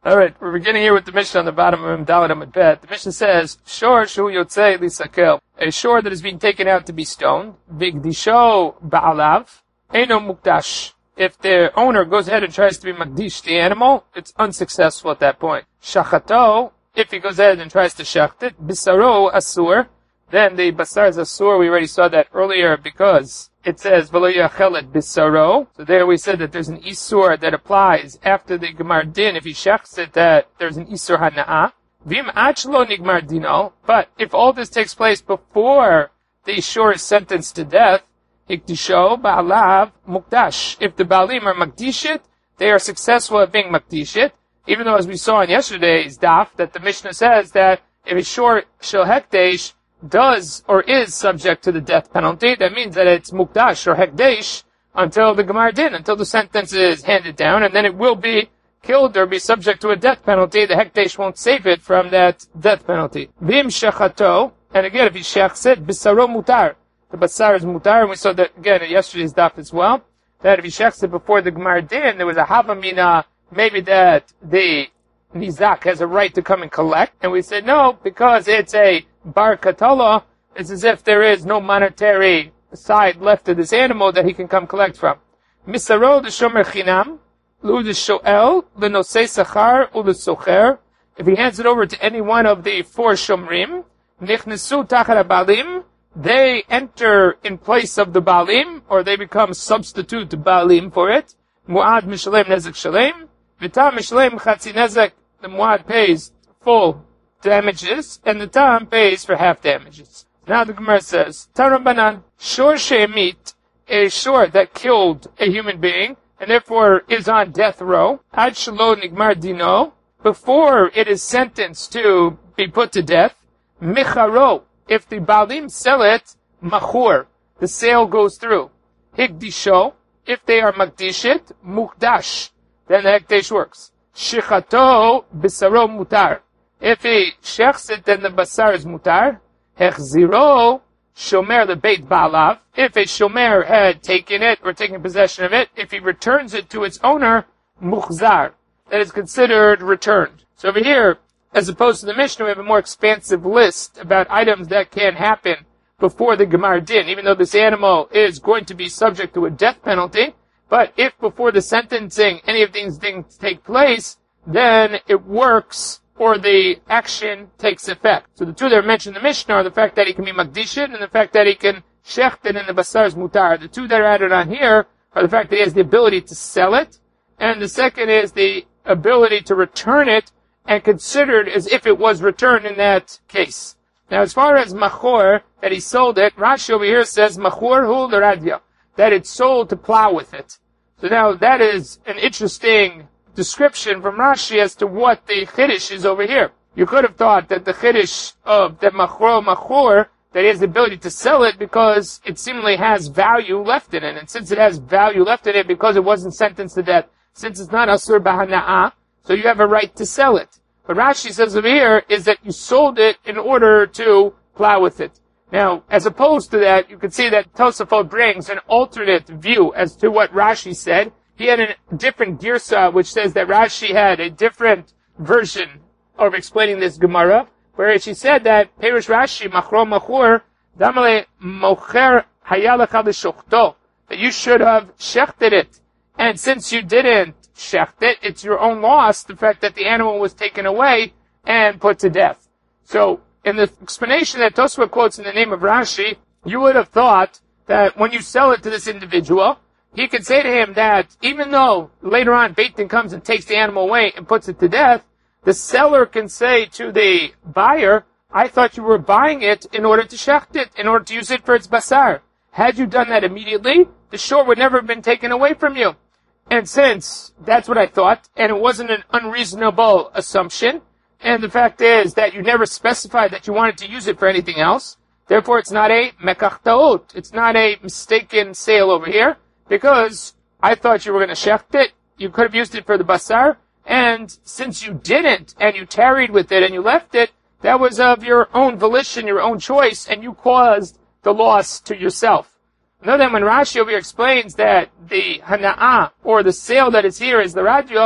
Alright, we're beginning here with the Mishnah on the bottom of Dalet Amud Bet. The Mishnah says, Shor shu yotzei lisakel. A shore that is being taken out to be stoned. Vigdisho ba'alav. Eino mukdash. If the owner goes ahead and tries to be makdish the animal, it's unsuccessful at that point. Shachato, if he goes ahead and tries to shacht it, bisaro asur. Then the basar is asur. We already saw that earlier because it says v'lo yachelet bisaro. So there we said that there's an isur that applies after the gemar din. If he shechts it, that there's an isur hana'ah. Vim achlo nigmar dino. But if all this takes place before the shore is sentenced to death, hikdisho ba'alav mukdash. If the baalim are makdishit, they are successful at being makdishit. Even though, as we saw in yesterday's daf, that the Mishnah says that if a shore shel hekdesh does or is subject to the death penalty, that means that it's mukdash or hekdesh until the gemar din, until the sentence is handed down, and then it will be killed or be subject to a death penalty. The hekdesh won't save it from that death penalty. Vim shechato, and again, if he shechs it, bisaro mutar. The basar is mutar, and we saw that again in yesterday's daf as well, that if he shechs it before the gemar din, there was a havamina, maybe that the nizak has a right to come and collect, and we said no, because it's a bar katala, it's as if there is no monetary side left to this animal that he can come collect from. Misaro de shomer chinam, lu de shoel, le nosei sachar, u le socher. If he hands it over to any one of the four shomrim, nichnesu tachar balim, they enter in place of the balim, or they become substitute to balim for it. Mu'ad mishalem nezek shalem, v'tam mishalem chatzi nezek, the mu'ad pays full damages, and the tam pays for half damages. Now the Gemara says, Tarabanan, shor she'emit, a shore that killed a human being, and therefore is on death row, ad shelo nigmar dino, before it is sentenced to be put to death, micharo, if the balim sell it, machur, the sale goes through. Hikdisho, if they are makdishit, mukdash, then the hekdesh works. Shichato, bisaro mutar. If he shechs it, then the basar is mutar. Hechziro, shomer the beit balav. If a shomer had taken it or taken possession of it, if he returns it to its owner, muchzar, that is considered returned. So over here, as opposed to the Mishnah, we have a more expansive list about items that can happen before the gemar din, even though this animal is going to be subject to a death penalty. But if before the sentencing any of these things take place, then it works, or the action takes effect. So the two that are mentioned in the Mishnah are the fact that he can be makdishit and the fact that he can shecht it in the basar's mutar. The two that are added on here are the fact that he has the ability to sell it, and the second is the ability to return it and considered as if it was returned in that case. Now as far as machor, that he sold it, Rashi over here says machor hu l'radya, that it's sold to plow with it. So now that is an interesting description from Rashi as to what the chiddush is over here. You could have thought that the chiddush of the machor, that he has the ability to sell it because it seemingly has value left in it. And since it has value left in it because it wasn't sentenced to death, since it's not asur b'hana'ah, so you have a right to sell it. But Rashi says over here is that you sold it in order to plow with it. Now, as opposed to that, you can see that Tosafot brings an alternate view as to what Rashi said. He had a different girsa, which says that Rashi had a different version of explaining this Gemara, where she said that Perush Rashi, Machro Machur, Damale Mocher Hayalacha L'Shochto, that you should have shechted it. And since you didn't shecht it, it's your own loss, the fact that the animal was taken away and put to death. So, in the explanation that Tosfot quotes in the name of Rashi, you would have thought that when you sell it to this individual, he could say to him that even though later on Beit Din comes and takes the animal away and puts it to death, the seller can say to the buyer, I thought you were buying it in order to shecht it, in order to use it for its basar. Had you done that immediately, the shore would never have been taken away from you. And since that's what I thought, and it wasn't an unreasonable assumption, and the fact is that you never specified that you wanted to use it for anything else, therefore it's not a mekach ta'ut. It's not a mistaken sale over here, because I thought you were going to shecht it, you could have used it for the basar, and since you didn't, and you tarried with it, and you left it, that was of your own volition, your own choice, and you caused the loss to yourself. Know that when Rashi over here explains that the hana'ah, or the sale that is here, is the radio,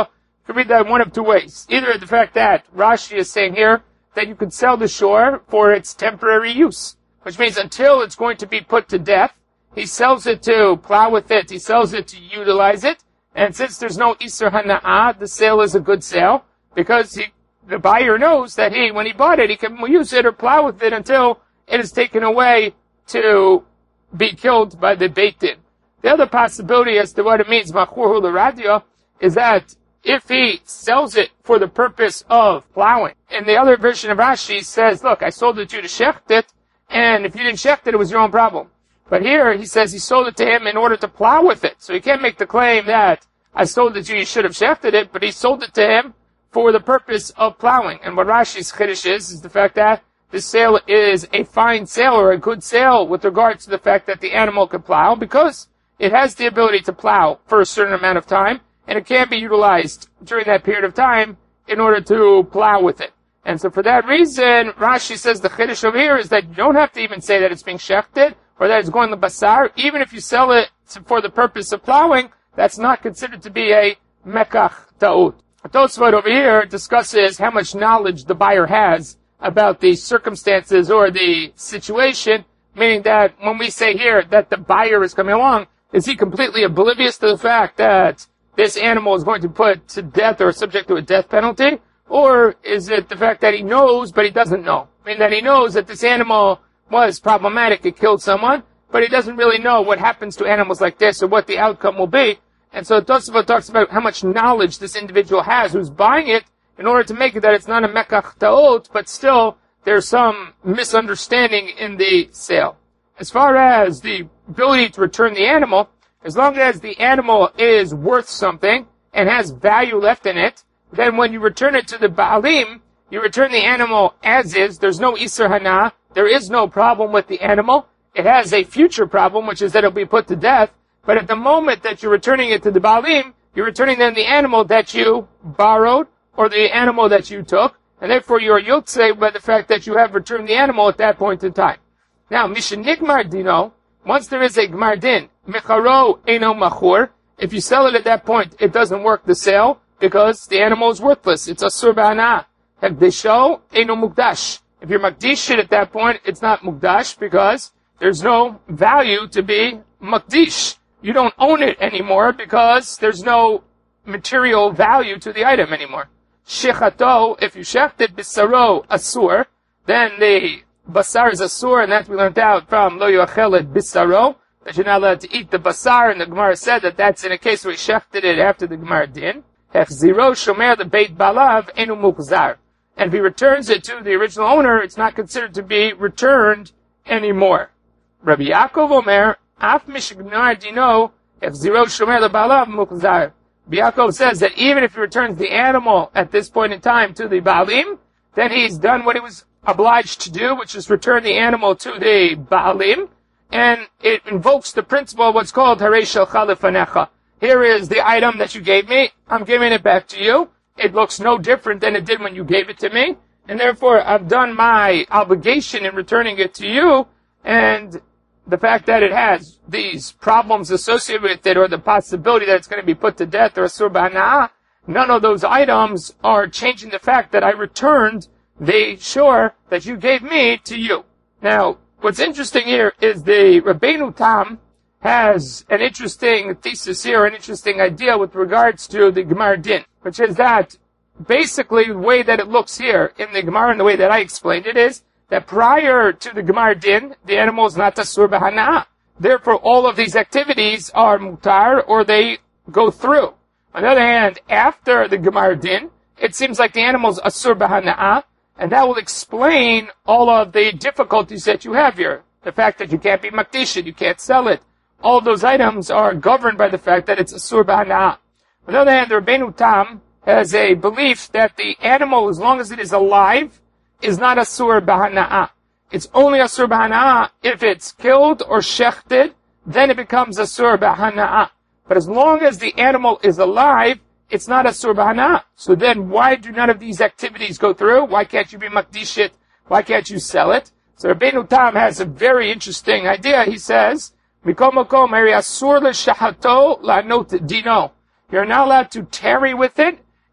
could read that one of two ways. Either the fact that Rashi is saying here that you could sell the shore for its temporary use, which means until it's going to be put to death, he sells it to plow with it, he sells it to utilize it, and since there's no Isser Hana'ah, the sale is a good sale, because the buyer knows that when he bought it, he can use it or plow with it until it is taken away to be killed by the Beit Din. The other possibility as to what it means, Machur L'Radio, is that if he sells it for the purpose of plowing, and the other version of Rashi says, look, I sold it to you to shecht it, and if you didn't shecht it, it was your own problem. But here, he says he sold it to him in order to plow with it. So he can't make the claim that I sold it to you, you should have shechted it, but he sold it to him for the purpose of plowing. And what Rashi's chiddush is the fact that this sale is a fine sale or a good sale with regards to the fact that the animal can plow, because it has the ability to plow for a certain amount of time, and it can be utilized during that period of time in order to plow with it. And so for that reason, Rashi says the chiddush over here is that you don't have to even say that it's being shechted, or that it's going to basar. Even if you sell it for the purpose of plowing, that's not considered to be a mekach ta'ut. Tosfot over here discusses how much knowledge the buyer has about the circumstances or the situation, meaning that when we say here that the buyer is coming along, is he completely oblivious to the fact that this animal is going to be put to death or subject to a death penalty? Or is it the fact that he knows but he doesn't know? I mean, that he knows that this animal was problematic, it killed someone, but he doesn't really know what happens to animals like this or what the outcome will be. And so Tosfot talks about how much knowledge this individual has who's buying it in order to make it that it's not a mekach ta'ot, but still there's some misunderstanding in the sale. As far as the ability to return the animal, as long as the animal is worth something and has value left in it, then when you return it to the Baalim, you return the animal as is. There's no Isser Hana. There is no problem with the animal. It has a future problem, which is that it'll be put to death. But at the moment that you're returning it to the Baalim, you're returning them the animal that you borrowed or the animal that you took. And therefore you're yotzei by the fact that you have returned the animal at that point in time. Now, Mishin Nigmar Dino, once there is a Gmar Din, Mecharo Eino Machur, if you sell it at that point, it doesn't work the sale because the animal is worthless. It's Asur Ba'ana. Hekdesho Eino Mukdash. If you're Makdish it at that point, it's not Mukdash because there's no value to be Makdish. You don't own it anymore because there's no material value to the item anymore. Shechato, if you shecht it, Bisaro Asur, then the basar is asur, and that we learned out from Lo Yoachelet Bisaro, that you're not allowed to eat the basar, and the Gemara said that that's in a case where he shechted it after the Gemara din. Hechziro Shomer the Beit Balav Enu Mukzar. And if he returns it to the original owner, it's not considered to be returned anymore. Rabbi Yaakov Omer, Af Mishignar Dino, Hechziro Shomer the Balav Mukzar. Rabbi Yaakov says that even if he returns the animal at this point in time to the Baalim, then he's done what he was obliged to do, which is return the animal to the Baalim, and it invokes the principle of what's called Harei Shelcha Lefanecha. Here is the item that you gave me, I'm giving it back to you. It looks no different than it did when you gave it to me, and therefore I've done my obligation in returning it to you, and the fact that it has these problems associated with it, or the possibility that it's going to be put to death or Asur Ba'ana, none of those items are changing the fact that I returned the shore that you gave me to you. Now, what's interesting here is the Rabbeinu Tam has an interesting thesis here, an interesting idea with regards to the Gemar Din, which is that basically the way that it looks here in the Gemara and the way that I explained it is that prior to the Gemar Din, the animal is not Asur B'Hana'ah. Therefore, all of these activities are mutar, or they go through. On the other hand, after the Gemar Din, it seems like the animal is Asur B'Hana'ah, and that will explain all of the difficulties that you have here. The fact that you can't be makdish, you can't sell it. All of those items are governed by the fact that it's Asur B'Hana'ah. On the other hand, the Rabbeinu Tam has a belief that the animal, as long as it is alive, is not Asur B'Hana'ah. It's only Asur B'Hana'ah if it's killed or shechted, then it becomes Asur B'Hana'ah. But as long as the animal is alive, it's not Asur B'Hana'ah. So then why do none of these activities go through? Why can't you be makdish it? Why can't you sell it? So Rabbeinu Tam has a very interesting idea. He says, Mikol Makom Eri Asur L'Shahato La'not Dino. You're not allowed to tarry with it,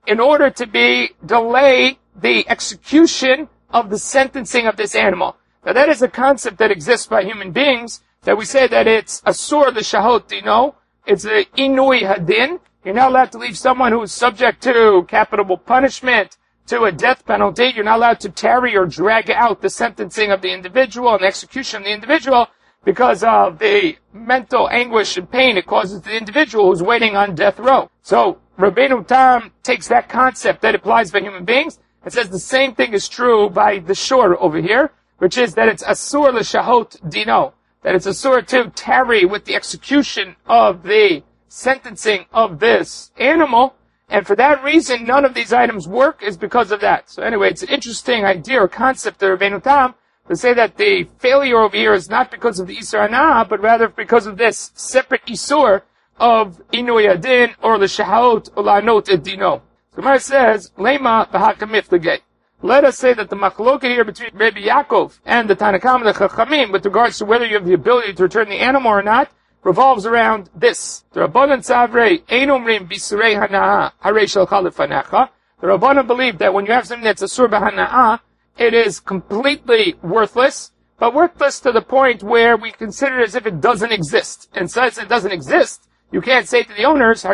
in order to delay the execution of the sentencing of this animal. Now that is a concept that exists by human beings, that we say that it's asur l'shahot dino, it's a inui hadin. You're not allowed to leave someone who is subject to capital punishment, to a death penalty. You're not allowed to tarry or drag out the sentencing of the individual and the execution of the individual because of the mental anguish and pain it causes to the individual who's waiting on death row. So Rabbeinu Tam takes that concept that applies by human beings and says the same thing is true by the shor over here, which is that it's asur l'shahot dino, that it's asur to tarry with the execution of the sentencing of this animal, and for that reason none of these items work is because of that. So anyway, it's an interesting idea or concept of Rabbeinu Tam to say that the failure over here is not because of the Isur Hana, but rather because of this separate Isur of Inui Adin or l'shahot or la'anot et dino. So Gemara says, Lema v'hakamif l'gei. Let us say that the machloket here between Rabbi Yaakov and the Tanna Kamma, the Chachamim, with regards to whether you have the ability to return the animal or not, revolves around this. The Rabbanan Savrei ein omrim bisurei hana'a harei shalcha lefanecha. The Rabbanan believe that when you have something that's asur b'hana'a, it is completely worthless, but worthless to the point where we consider it as if it doesn't exist. And since it doesn't exist, you can't say to the owners,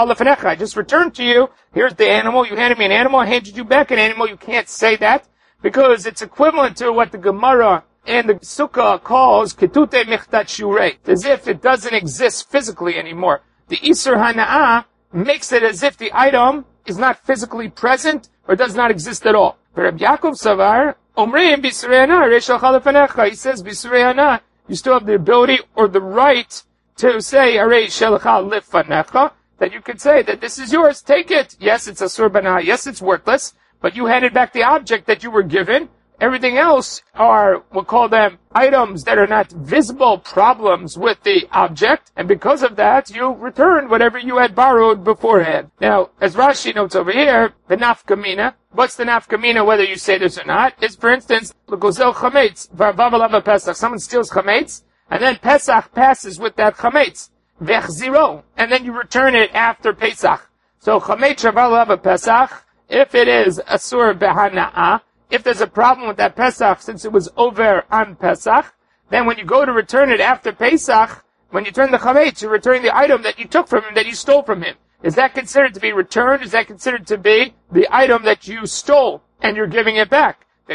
I just returned to you, here's the animal, you handed me an animal, I handed you back an animal. You can't say that, because it's equivalent to what the Gemara and the Sukkah calls ketute michtat shurei, as if it doesn't exist physically anymore. The Isur Hana'ah makes it as if the item is not physically present or does not exist at all. But Rabbi Yaakov Savar, Omrim Bisurei Hana, Reishal Chalafanecha, he says Bisurei Hana, you still have the ability or the right to say, Arei Shelcha Lifanecha, that you could say that this is yours, take it. Yes, it's asur b'hana'a, yes, it's worthless, but you handed back the object that you were given. Everything else are, we'll call them items that are not visible problems with the object, and because of that, you returned whatever you had borrowed beforehand. Now, as Rashi notes over here, the nafkamina, what's the nafkamina, whether you say this or not, is, for instance, l'gozel chametz, v'avav pesach, someone steals chametz, and then Pesach passes with that chametz, v'echziro, and then you return it after Pesach. So chametz v'avav pesach, if it is asur b'hana'a, if there's a problem with that Pesach, since it was over on Pesach, then when you go to return it after Pesach, when you turn the chametz, you're returning the item that you took from him, that you stole from him. Is that considered to be returned? Is that considered to be the item that you stole, and you're giving it back? So,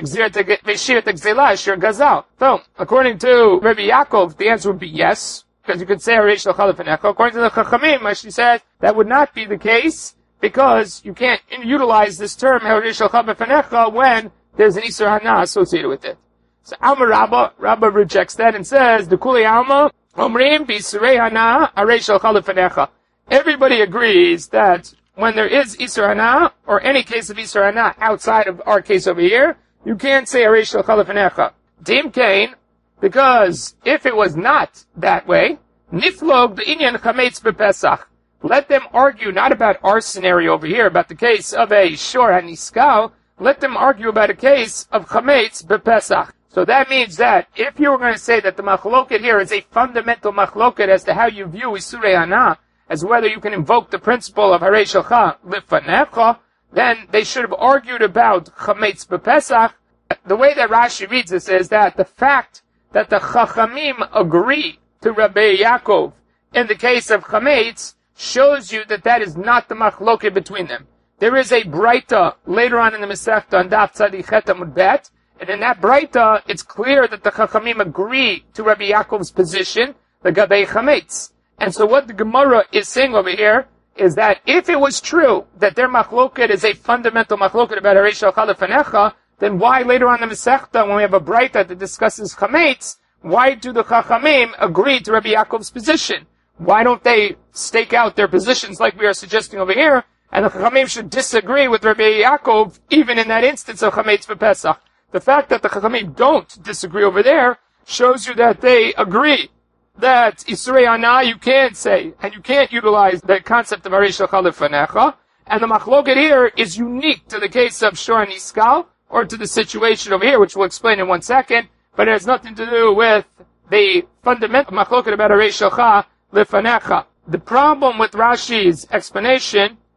according to Rabbi Yaakov, the answer would be yes, because you could say Harei Shalcha Lefanecha. According to the Chachamim, she said that would not be the case, because you can't utilize this term Harei Shalcha Lefanecha when there's an Isur Hana associated with it. So Alma Rabba rejects that and says, the Kuli Alma, Omrim Bisurei Hana Harei Shalcha Lefanecha. Everybody agrees that when there is Isur Hana, or any case of Isur Hana outside of our case over here, you can't say Harei Shalcha Lefanecha. Dim Kain, because if it was not that way, Niflog the Inyan Chametz b'Pesach. Let them argue not about our scenario over here, about the case of a Shor HaNiskal. Let them argue about a case of Chametz b'Pesach. So that means that if you were going to say that the machloket here is a fundamental machloket as to how you view Isurei Hana, as whether you can invoke the principle of Harei Shalcha Lefanecha, then they should have argued about Chametz b'Pesach. The way that Rashi reads this is that the fact that the Chachamim agree to Rabbi Yaakov in the case of Chametz shows you that that is not the machloket between them. There is a Braita later on in the Masechta on Daf Tzadi Chet Amud Bet, and in that Braita, it's clear that the Chachamim agree to Rabbi Yaakov's position, the Gabei Chametz. And so what the Gemara is saying over here is that if it was true that their machloket is a fundamental machloket about Harei Shalcha Lefanecha, then why later on in the Masechta, when we have a Braita that discusses Chametz, why do the Chachamim agree to Rabbi Yaakov's position? Why don't they stake out their positions like we are suggesting over here, and the Chachamim should disagree with Rabbi Yaakov even in that instance of Chametz v'Pesach? The fact that the Chachamim don't disagree over there shows you that they agree that Isurei Hana you can't say, and you can't utilize the concept of Harei Shalcha Lefanecha, and the machloket here is unique to the case of Shor HaNiskal, or to the situation over here, which we'll explain in 1 second, but it has nothing to do with the fundamental machloket about Harei Shalcha Lefanecha. The problem with Rashi's explanation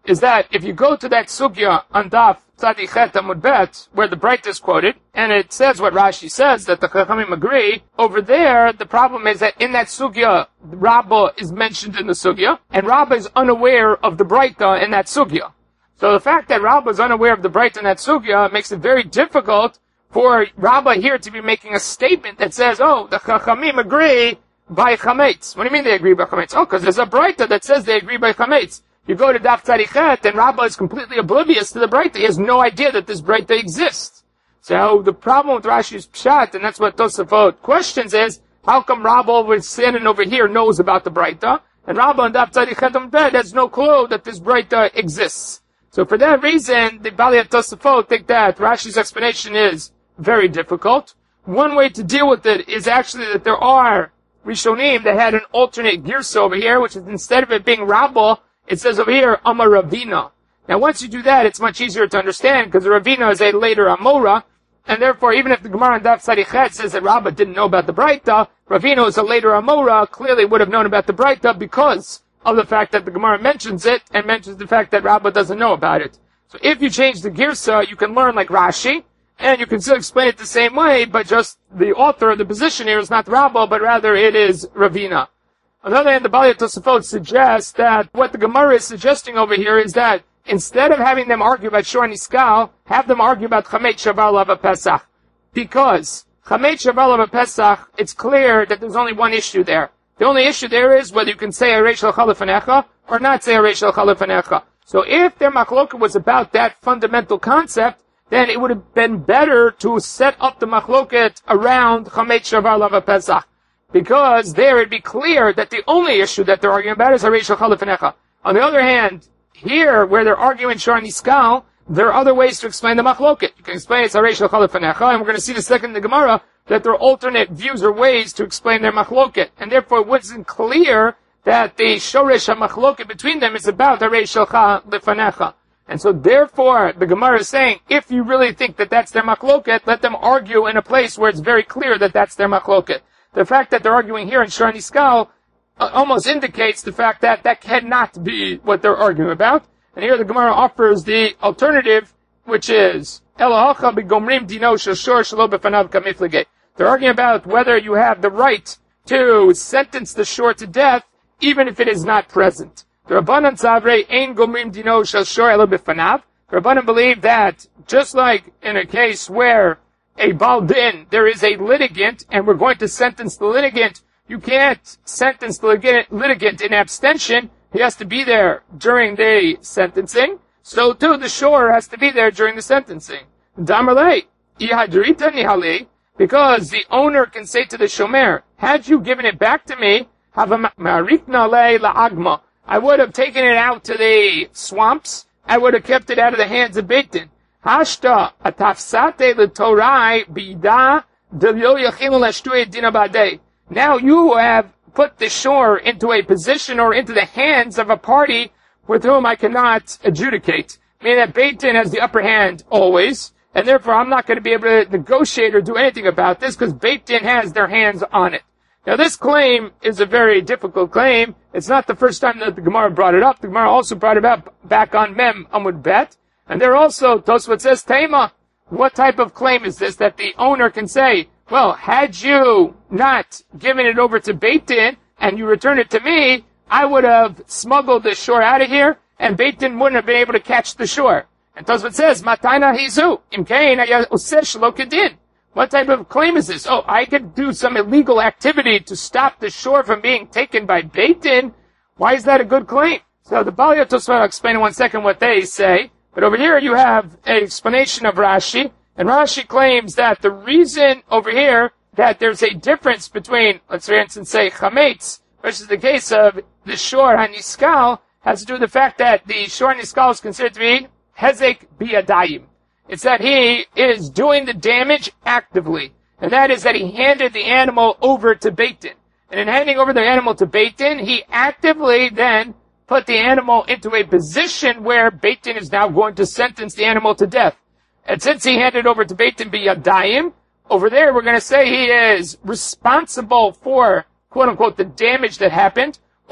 is that if you go to that sugya on Daf Tzadichet Amud Bet, where the Breita is quoted, and it says what Rashi says, that the Chachamim agree, over there, the problem is that in that sugya, Rabbah is mentioned in the sugya, and Rabbah is unaware of the Breita in that sugya. So the fact that Rabbah is unaware of the Breita in that sugya makes it very difficult for Rabbah here to be making a statement that says, oh, the Chachamim agree by Chametz. What do you mean they agree by Chametz? Oh, because there's a Breita that says they agree by Chametz. You go to Daf Tzadichet, and Rabbah is completely oblivious to the Breita. He has no idea that this Breita exists. So the problem with Rashi's Pshat, and that's what Tosafot questions, is how come Rabbah standing over here knows about the Breita, and Rabbah in Daf Tzadichet on bed has no clue that this Breita exists. So for that reason, the Baliyat Tosafot think that Rashi's explanation is very difficult. One way to deal with it is actually that there are Rishonim that had an alternate girsa over here, which is instead of it being Rabbah, it says over here, Amar Ravina. Now once you do that, it's much easier to understand, because the Ravina is a later Amora, and therefore even if the Gemara in Daf Tzadichet says that Rabbah didn't know about the Breita, Ravina is a later Amora, clearly would have known about the Breita because of the fact that the Gemara mentions it, and mentions the fact that Rabbah doesn't know about it. So if you change the girsa, you can learn like Rashi, and you can still explain it the same way, but just the author of the position here is not Rabbah, but rather it is Ravina. On the other hand, the Baliyat Tosafot suggests that what the Gemara is suggesting over here is that instead of having them argue about Shor Niskal, have them argue about Chametz Shavar Lava Pesach. Because Chametz Shavar Lava Pesach, it's clear that there's only one issue there. The only issue there is whether you can say Areish L'Chal Lefanecha or not say Areish L'Chal Lefanecha. So if their machloket was about that fundamental concept, then it would have been better to set up the machloket around Chametz Shavar Lava Pesach. Because there it'd be clear that the only issue that they're arguing about is Areish L'Chal Lefanecha. On the other hand, here, where they're arguing Shor Niskal, there are other ways to explain the machloket. You can explain it's Areish L'Chal Lefanecha, and we're going to see the second in the Gemara that there are alternate views or ways to explain their machloket. And therefore it wasn't clear that the Shoresh HaMachloket between them is about Areish L'Chal Lefanecha. And so therefore, the Gemara is saying, if you really think that that's their machloket, let them argue in a place where it's very clear that that's their machloket. The fact that they're arguing here in Shor Niskal almost indicates the fact that that cannot be what they're arguing about. And here the Gemara offers the alternative, which is Elohacha begomrim dino shel shor shelo befanav kamiflige. They're arguing about whether you have the right to sentence the shor to death, even if it is not present. The Rabbanan Savrei ein gomrim dino shel shor elo befanav. The Rabbanan believe that just like in a case where a Baldin, there is a litigant, and we're going to sentence the litigant. You can't sentence the litigant in abstention. He has to be there during the sentencing. So too, the shor has to be there during the sentencing. Damarlei, ihadrita nihali, because the owner can say to the shomer, had you given it back to me, havama'arikna le la'agma, I would have taken it out to the swamps. I would have kept it out of the hands of Beit Din. Hashta atafsate l'torai bida delyo yachinu l'shtuye dina badei. Now you have put the shor into a position or into the hands of a party with whom I cannot adjudicate. Meaning that Beit Din has the upper hand always, and therefore I'm not going to be able to negotiate or do anything about this because Beit Din has their hands on it. Now this claim is a very difficult claim. It's not the first time that the Gemara brought it up. The Gemara also brought it up back on Mem Amud Bet. And there also, Tosfot says, Tema, what type of claim is this that the owner can say, well, had you not given it over to Beit Din and you returned it to me, I would have smuggled the shor out of here and Beit Din wouldn't have been able to catch the shor. And Tosfot says, Matayna hizu, imkein useh shelo kedin. What type of claim is this? Oh, I could do some illegal activity to stop the shor from being taken by Beit Din. Why is that a good claim? So the Baliyat Tosfot will explain in 1 second what they say. But over here you have an explanation of Rashi, and Rashi claims that the reason over here that there's a difference between, let's for instance say, Chametz versus the case of the Shor HaNiskal has to do with the fact that the Shor HaNiskal is considered to be Hezek Biyadayim. It's that he is doing the damage actively, and that is that he handed the animal over to Beit Din. And in handing over the animal to Beit Din, he actively then put the animal into a position where Beit Din is now going to sentence the animal to death. And since he handed over to Beit Din biyadayim, over there we're going to say he is responsible for, quote unquote, the damage that happened, or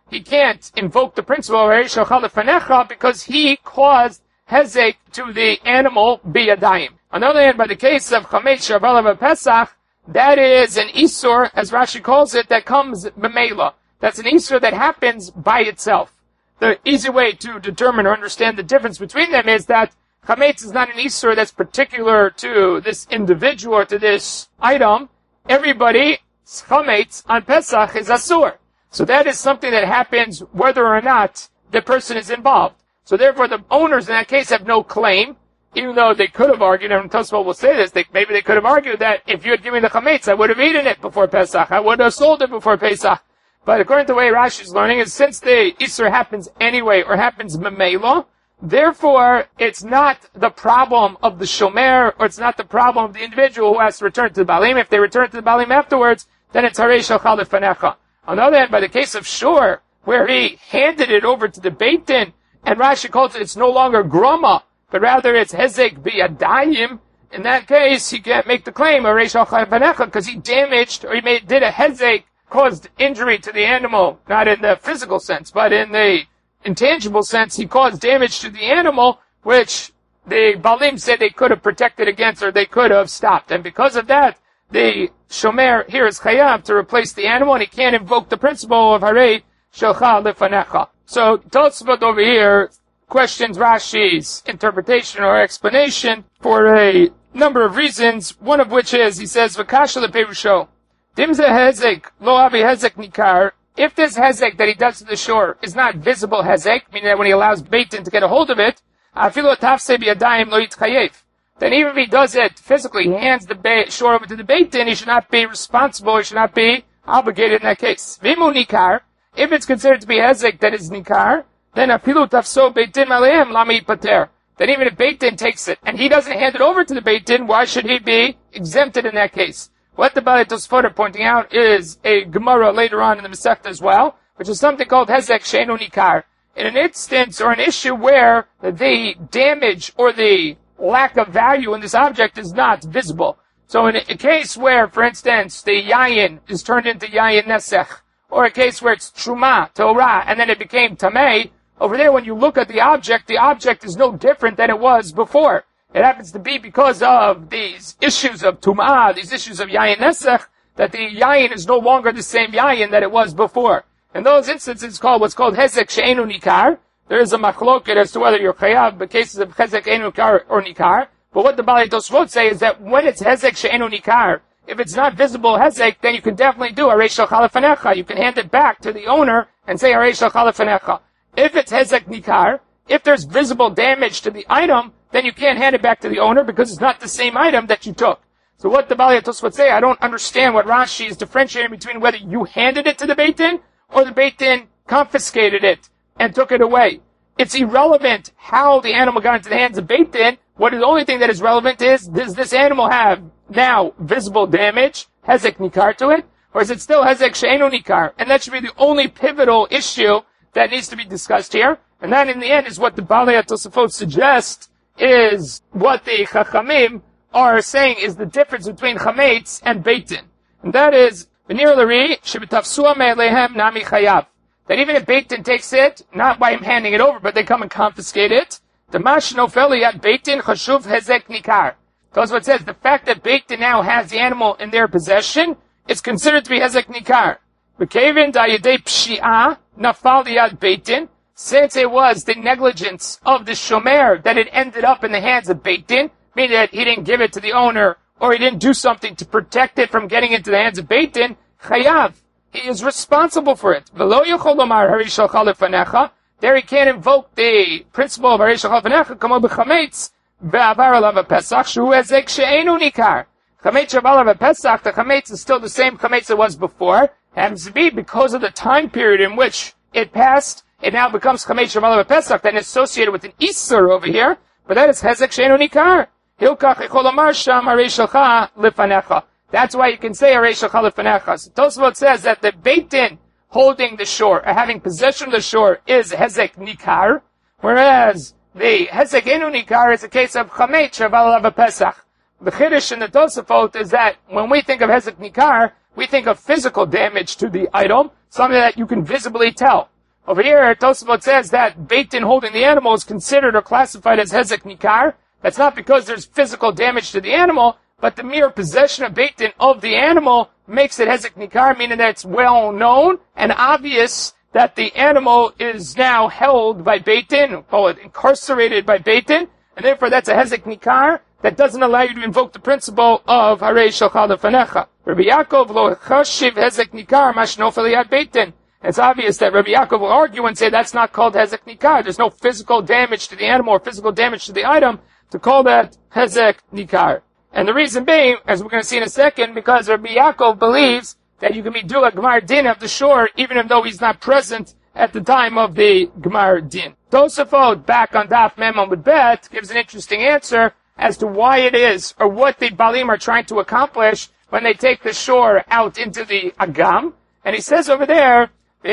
he can't invoke the principle of Harei Shalcha Lefanecha because he caused hezek to the animal biyadayim. On the other hand, by the case of chametz she'avar alav Pesach, that is an isur, as Rashi calls it, that comes b'meila. That's an isur that happens by itself. The easy way to determine or understand the difference between them is that chametz is not an isur that's particular to this individual or to this item. Everybody's chametz on Pesach is asur. So that is something that happens whether or not the person is involved. So therefore the owners in that case have no claim, even though they could have argued, and Tosfot will say this, maybe they could have argued that if you had given me the chametz, I would have eaten it before Pesach. I would have sold it before Pesach. But according to the way Rashi is learning, is since the Isser happens anyway, or happens memela, therefore it's not the problem of the shomer, or it's not the problem of the individual who has to return to the Balim. If they return to the Balim afterwards, then it's Harei Shalcha Lefanecha. On the other hand, by the case of Shur, where he handed it over to the Beit Din, and Rashi calls it, it's no longer groma, but rather it's hezek biyadayim. In that case, he can't make the claim Harei Shalcha Lefanecha because he damaged, or he did a hezek, caused injury to the animal, not in the physical sense, but in the intangible sense. He caused damage to the animal, which the Balim said they could have protected against, or they could have stopped. And because of that, the shomer here is chayav to replace the animal, and he can't invoke the principle of Harei Shalcha Lefanecha. So Tosfot over here questions Rashi's interpretation or explanation for a number of reasons, one of which is, he says, V'kasha leperusho, dimze hezek, lo avi hezek nikar, if this hezek that he does to the shore is not visible hezek, meaning that when he allows Beit Din to get a hold of it, afilo tafse biyadayim lo yitchayev, then even if he does it physically, he hands the shore over to the Beit Din, he should not be responsible, he should not be obligated in that case. Vimu nikar, if it's considered to be hezek that is nikar, then afilu tafso Beit Din malehem lami pater. Then even if Beit Din takes it, and he doesn't hand it over to the Beit Din, why should he be exempted in that case? What the Balei Tosfot are pointing out is a Gemara later on in the Masechta as well, which is something called hezek she'eino nikar. In an instance or an issue where the damage or the lack of value in this object is not visible. So in a case where, for instance, the yayin is turned into yayin nesech, or a case where it's truma, Torah, and then it became tamei, over there when you look at the object is no different than it was before. It happens to be because of these issues of tum'ah, these issues of yayin nesech, that the yayin is no longer the same yayin that it was before. In those instances, what's called hezek she'einu nikar. There is a machloket as to whether you're chayav, but cases of hezek she'einu nikar or nikar. But what the Balei Tosfot say is that when it's hezek she'einu nikar, if it's not visible hezek, then you can definitely do Harei Shalcha Lefanecha. You can hand it back to the owner and say Harei Shalcha Lefanecha. If it's hezek nikar, if there's visible damage to the item, then you can't hand it back to the owner because it's not the same item that you took. So what the Balei Tosfot say, I don't understand what Rashi is differentiating between whether you handed it to the Beit Din or the Beit Din confiscated it and took it away. It's irrelevant how the animal got into the hands of Beit Din. The only thing that is relevant is, does this animal have now visible damage, hezek nikar to it, or is it still hezek she'eino nikar? And that should be the only pivotal issue that needs to be discussed here. And that in the end is what the Balei Tosfot suggests is what the Chachamim are saying is the difference between chametz and Beit Din. And that is, v'nir l'ri, shebetafsua me'alehem nami chayav. That even if Beit Din takes it, not by him handing it over, but they come and confiscate it, the mash nofeli at Beit Din chashuv hezek nikar. That's what it says, the fact that Beit Din now has the animal in their possession, is considered to be hezek nikar. V'kevin da'yedei pshi'ah nafal yad Beit Din, since it was the negligence of the shomer that it ended up in the hands of Beit Din, meaning that he didn't give it to the owner, or he didn't do something to protect it from getting into the hands of Beit Din, chayav. He is responsible for it. V'lo yochol lomar Harei Shalcha Lefanecha. There he can't invoke the principle of Harei Shalcha Lefanecha, kamo b'chametz, ve'avar alav Pesach, shu hezek she'einu nikar. Chametz she'avar alav Pesach, the chametz is still the same chametz it was before. Happens to be because of the time period in which it passed, it now becomes chametz she'avar alav Pesach, then associated with an Isser over here, but that is hezek she'einu nikar. Hilkach echol lomar sham Harei Shalcha Lefanecha. That's why you can say Harei Shalcha Lefanecha. So Tosfot says that the Beit Din holding the shore, or having possession of the shore, is hezek nikar, whereas the hezek enu nikar is a case of chametz she'avar alav Pesach. The chiddush in the Tosfot is that when we think of hezek nikar, we think of physical damage to the item, something that you can visibly tell. Over here, Tosafot says that Beit Din holding the animal is considered or classified as Hezek Nikar. That's not because there's physical damage to the animal, but the mere possession of Beit Din of the animal makes it Hezek Nikar, meaning that it's well known and obvious that the animal is now held by Beit Din, call it incarcerated by Beit Din, and therefore that's a Hezek Nikar that doesn't allow you to invoke the principle of Harei Shalcha Lefanecha. Rabbi Yaakov lo chashiv Hezek Nikar mashno feliyad Beit Din. It's obvious that Rabbi Yaakov will argue and say that's not called Hezek Nikar. There's no physical damage to the animal or physical damage to the item to call that Hezek Nikar. And the reason being, as we're going to see in a second, because Rabbi Yaakov believes that you can be Dula Gmar Din of the shore even though he's not present at the time of the Gmar Din. Tosafot, back on Daf Mem Amud Bet, gives an interesting answer as to why it is, or what the Balim are trying to accomplish when they take the shore out into the Agam. And he says over there,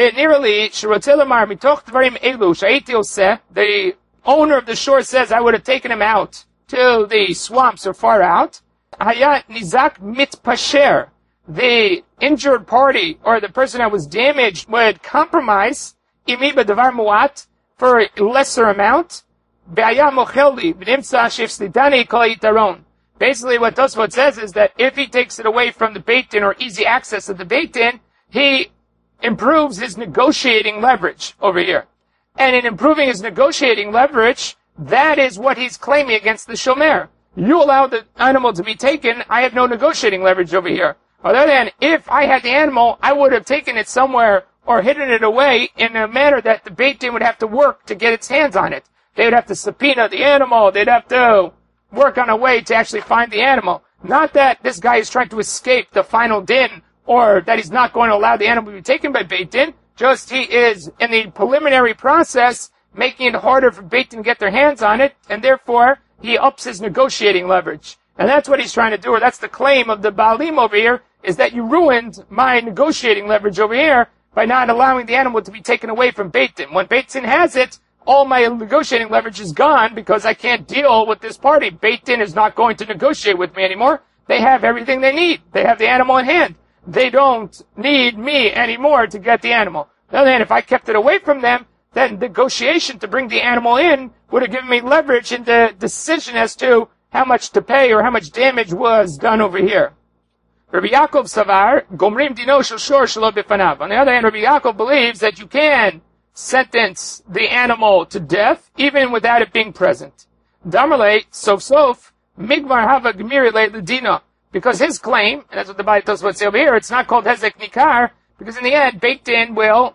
the owner of the shore says, I would have taken him out to the swamps or far out. Hayat nizak mitpasher. The injured party or the person that was damaged would compromise imiba davar muat for a lesser amount. Basically, what Tosfot says is that if he takes it away from the Beit Din or easy access of the Beit Din, he improves his negotiating leverage over here. And in improving his negotiating leverage, that is what he's claiming against the Shomer. You allow the animal to be taken, I have no negotiating leverage over here. On the other hand, if I had the animal, I would have taken it somewhere or hidden it away in a manner that the Beit Din would have to work to get its hands on it. They would have to subpoena the animal, they'd have to work on a way to actually find the animal. Not that this guy is trying to escape the final din, or that he's not going to allow the animal to be taken by Beit Din, just he is, in the preliminary process, making it harder for Beit Din to get their hands on it, and therefore, he ups his negotiating leverage. And that's what he's trying to do, or that's the claim of the Baalim over here, is that you ruined my negotiating leverage over here by not allowing the animal to be taken away from Beit Din. When Beit Din has it, all my negotiating leverage is gone because I can't deal with this party. Beit Din is not going to negotiate with me anymore. They have everything they need. They have the animal in hand. They don't need me anymore to get the animal. On the other hand, if I kept it away from them, then negotiation to bring the animal in would have given me leverage in the decision as to how much to pay or how much damage was done over here. Rabbi Yaakov Savar, Gomrim Dino Shel Shor Shelo Bifanav. On the other hand, Rabbi Yaakov believes that you can sentence the animal to death even without it being present. Damarle, Sof, Migmar Hava Gmiri Ledina. Because his claim, and that's what the Beit Tosfot say over here, it's not called Hezek Nikar, because in the end, Beit Din will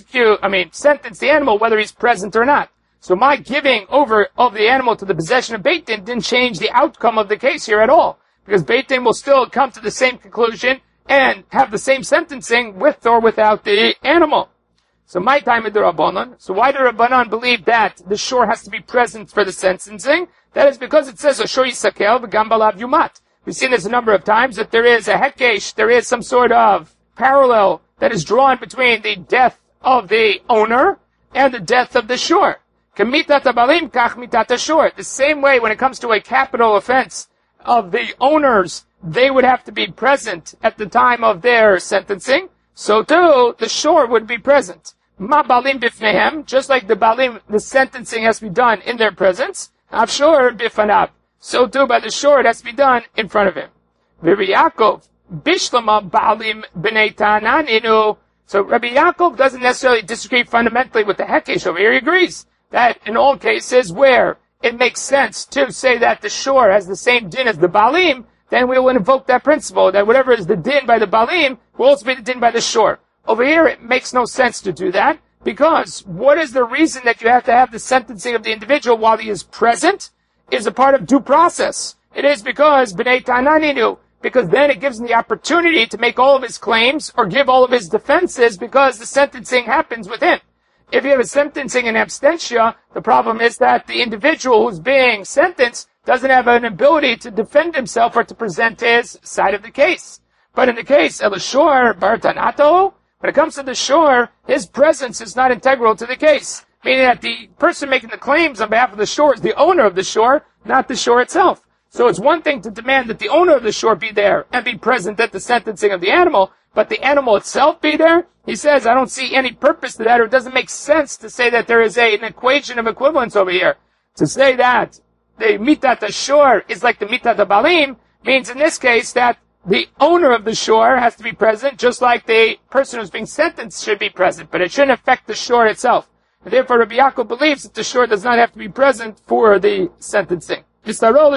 sentence the animal whether he's present or not. So my giving over of the animal to the possession of Beit Din didn't change the outcome of the case here at all. Because Beit Din will still come to the same conclusion and have the same sentencing with or without the animal. So my time in the Rabbanan. So why do Rabbanan believe that the shore has to be present for the sentencing? That is because it says, Ashor Yisakel v'gam balav yumat. We've seen this a number of times, that there is a hekesh, there is some sort of parallel that is drawn between the death of the owner and the death of the shore. Kamitat habalim kach mitat hashor. The same way when it comes to a capital offense of the owners, they would have to be present at the time of their sentencing. So too, the shore would be present. Ma balim bifnehem, just like the balim, the sentencing has to be done in their presence. Avshor bifanav. So too, by the shore, it has to be done in front of him. Rabbi Yaakov, bishlama balim b'nei ta'ananinu. So Rabbi Yaakov doesn't necessarily disagree fundamentally with the Hekesh over here. He agrees that in all cases where it makes sense to say that the shore has the same din as the balim, then we will invoke that principle, that whatever is the din by the balim will also be the din by the shore. Over here, it makes no sense to do that, because what is the reason that you have to have the sentencing of the individual while he is present is a part of due process. It is because b'nei ta'ananinu, because then it gives him the opportunity to make all of his claims or give all of his defenses because the sentencing happens with him. If you have a sentencing in absentia, the problem is that the individual who's being sentenced doesn't have an ability to defend himself or to present his side of the case. But in the case of the shore, Bartanato, when it comes to the shore, his presence is not integral to the case. Meaning that the person making the claims on behalf of the shore is the owner of the shore, not the shore itself. So it's one thing to demand that the owner of the shore be there and be present at the sentencing of the animal, but the animal itself be there? He says, I don't see any purpose to that, or it doesn't make sense to say that there is an equation of equivalence over here. To say that the mitat ashur is like the mitat abalim means in this case that the owner of the shore has to be present, just like the person who's being sentenced should be present, but it shouldn't affect the shore itself. And therefore, Rabbi Yaakov believes that the shore does not have to be present for the sentencing. There are 4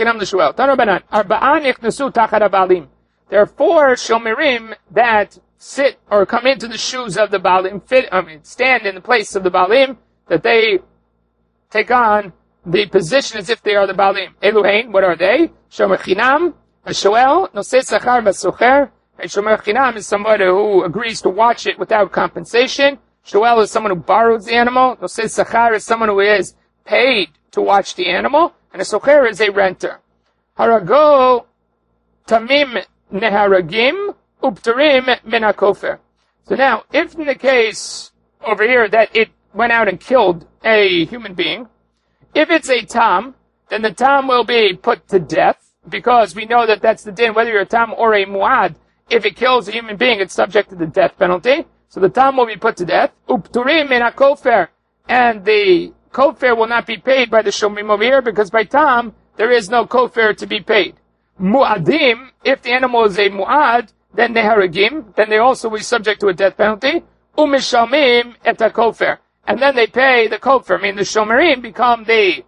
shomerim that sit or come into the shoes of the Baalim, stand in the place of the Baalim, that they take on the position as if they are the Baalim. Eluhain, what are they? Shomer Chinam, a Shoel, Nosei Sachar Basocher. A Shomer Chinam is somebody who agrees to watch it without compensation. Shoel is someone who borrows the animal. Nosei Sachar is someone who is paid to watch the animal. And a Socher is a renter. Harago Tamim Neharagim Uptarim Min HaKofer. So now, if in the case over here that it went out and killed a human being, if it's a tam, then the tam will be put to death, because we know that that's the din, whether you're a tam or a muad. If it kills a human being, it's subject to the death penalty. So the tam will be put to death. Upturim min hakofer. And the kofer will not be paid by the shomrim over here, because by tam, there is no kofer to be paid. Muadim, if the animal is a muad, then neharagim, then they also will be subject to a death penalty. Umishamim et hakofer. And then they pay the kofer. I mean, the shomerim become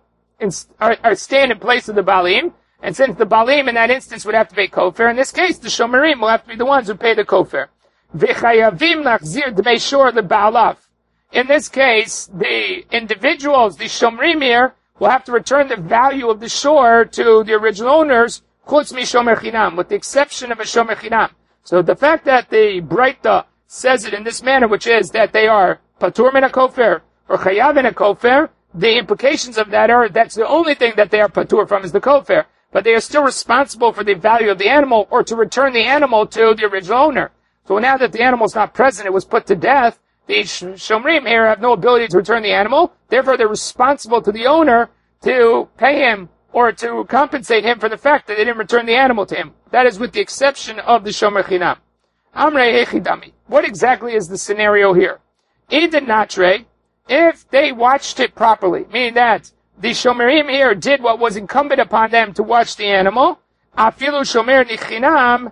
are stand in place of the Baalim. And since the Baalim in that instance would have to pay kofer, in this case, the shomerim will have to be the ones who pay the kofer. V'chayavim lachzir dmei shor leBaalav. In this case, the individuals, the shomrim here, will have to return the value of the shore to the original owners, chutz mi shomer chinam, with the exception of a shomer chinam. So the fact that the Breita says it in this manner, which is that they are patur min hakofer or chayav min hakofer, the implications of that are that's the only thing that they are patur from is the kofer, but they are still responsible for the value of the animal or to return the animal to the original owner. So now that the animal is not present, it was put to death, the shomrim here have no ability to return the animal, therefore they're responsible to the owner to pay him or to compensate him for the fact that they didn't return the animal to him. That is with the exception of the shomer chinam. Amrei hechidami. What exactly is the scenario here? Eden natre, if they watched it properly, meaning that the shomerim here did what was incumbent upon them to watch the animal, afilu shomer nichinam,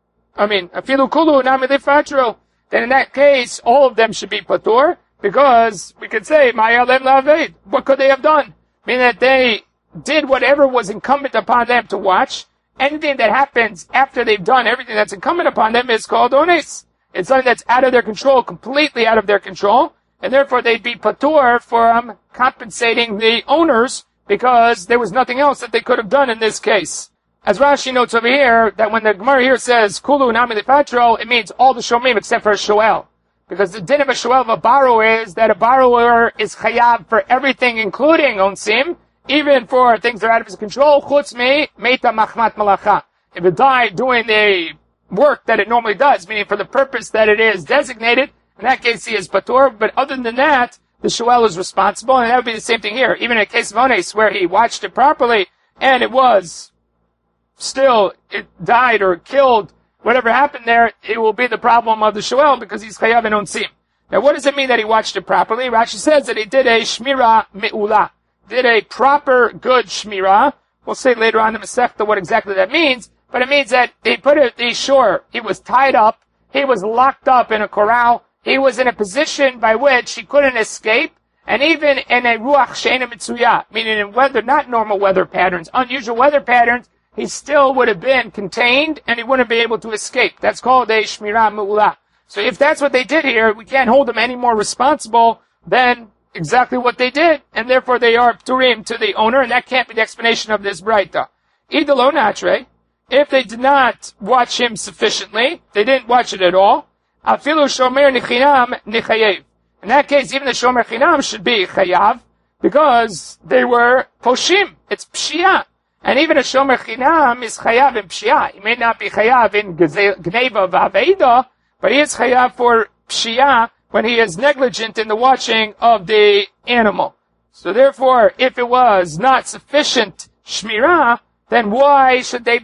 afilu kulu nami lifatro, then in that case, all of them should be patur, because we could say, ma'yalem la'aved. What could they have done? Meaning that they did whatever was incumbent upon them to watch. Anything that happens after they've done everything that's incumbent upon them is called ones. It's something that's out of their control, completely out of their control, and therefore they'd be patur for compensating the owners, because there was nothing else that they could have done in this case. As Rashi notes over here, that when the Gemara here says, Kulu nami lipatro, it means all the shomim except for a shoel. Because the din of a shoel of a borrower is that a borrower is chayav for everything, including onsim, even for things that are out of his control, chutz me, meta machmat malacha. If it died doing the work that it normally does, meaning for the purpose that it is designated, in that case he is patur, but other than that, the shoel is responsible, and that would be the same thing here. Even in a case of ones, where he watched it properly, and it was still, it died or killed, whatever happened there, it will be the problem of the shoel, because he's chayav and onsim. Now what does it mean that he watched it properly? Rashi says that he did a shmira me'ula, did a proper good shmira. We'll say later on in the Masechta what exactly that means, but it means that he put it ashore. He was tied up, he was locked up in a corral, he was in a position by which he couldn't escape, and even in a ruach she'ena mitzuya, meaning in weather, not normal weather patterns, unusual weather patterns, he still would have been contained, and he wouldn't be able to escape. That's called a shmira me'ula. So if that's what they did here, we can't hold them any more responsible than exactly what they did, and therefore they are pturim to the owner, and that can't be the explanation of this Breita. Idalo natre, if they did not watch him sufficiently, they didn't watch it at all, afilu shomer nichinam nichayev. In that case, even the shomer chinam should be chayav, because they were poshim. It's pshia. And even a shomer chinam is chayav in pshia. He may not be chayav in gneva v'aveida, but he is chayav for pshia when he is negligent in the watching of the animal. So therefore, if it was not sufficient shmirah, then why should the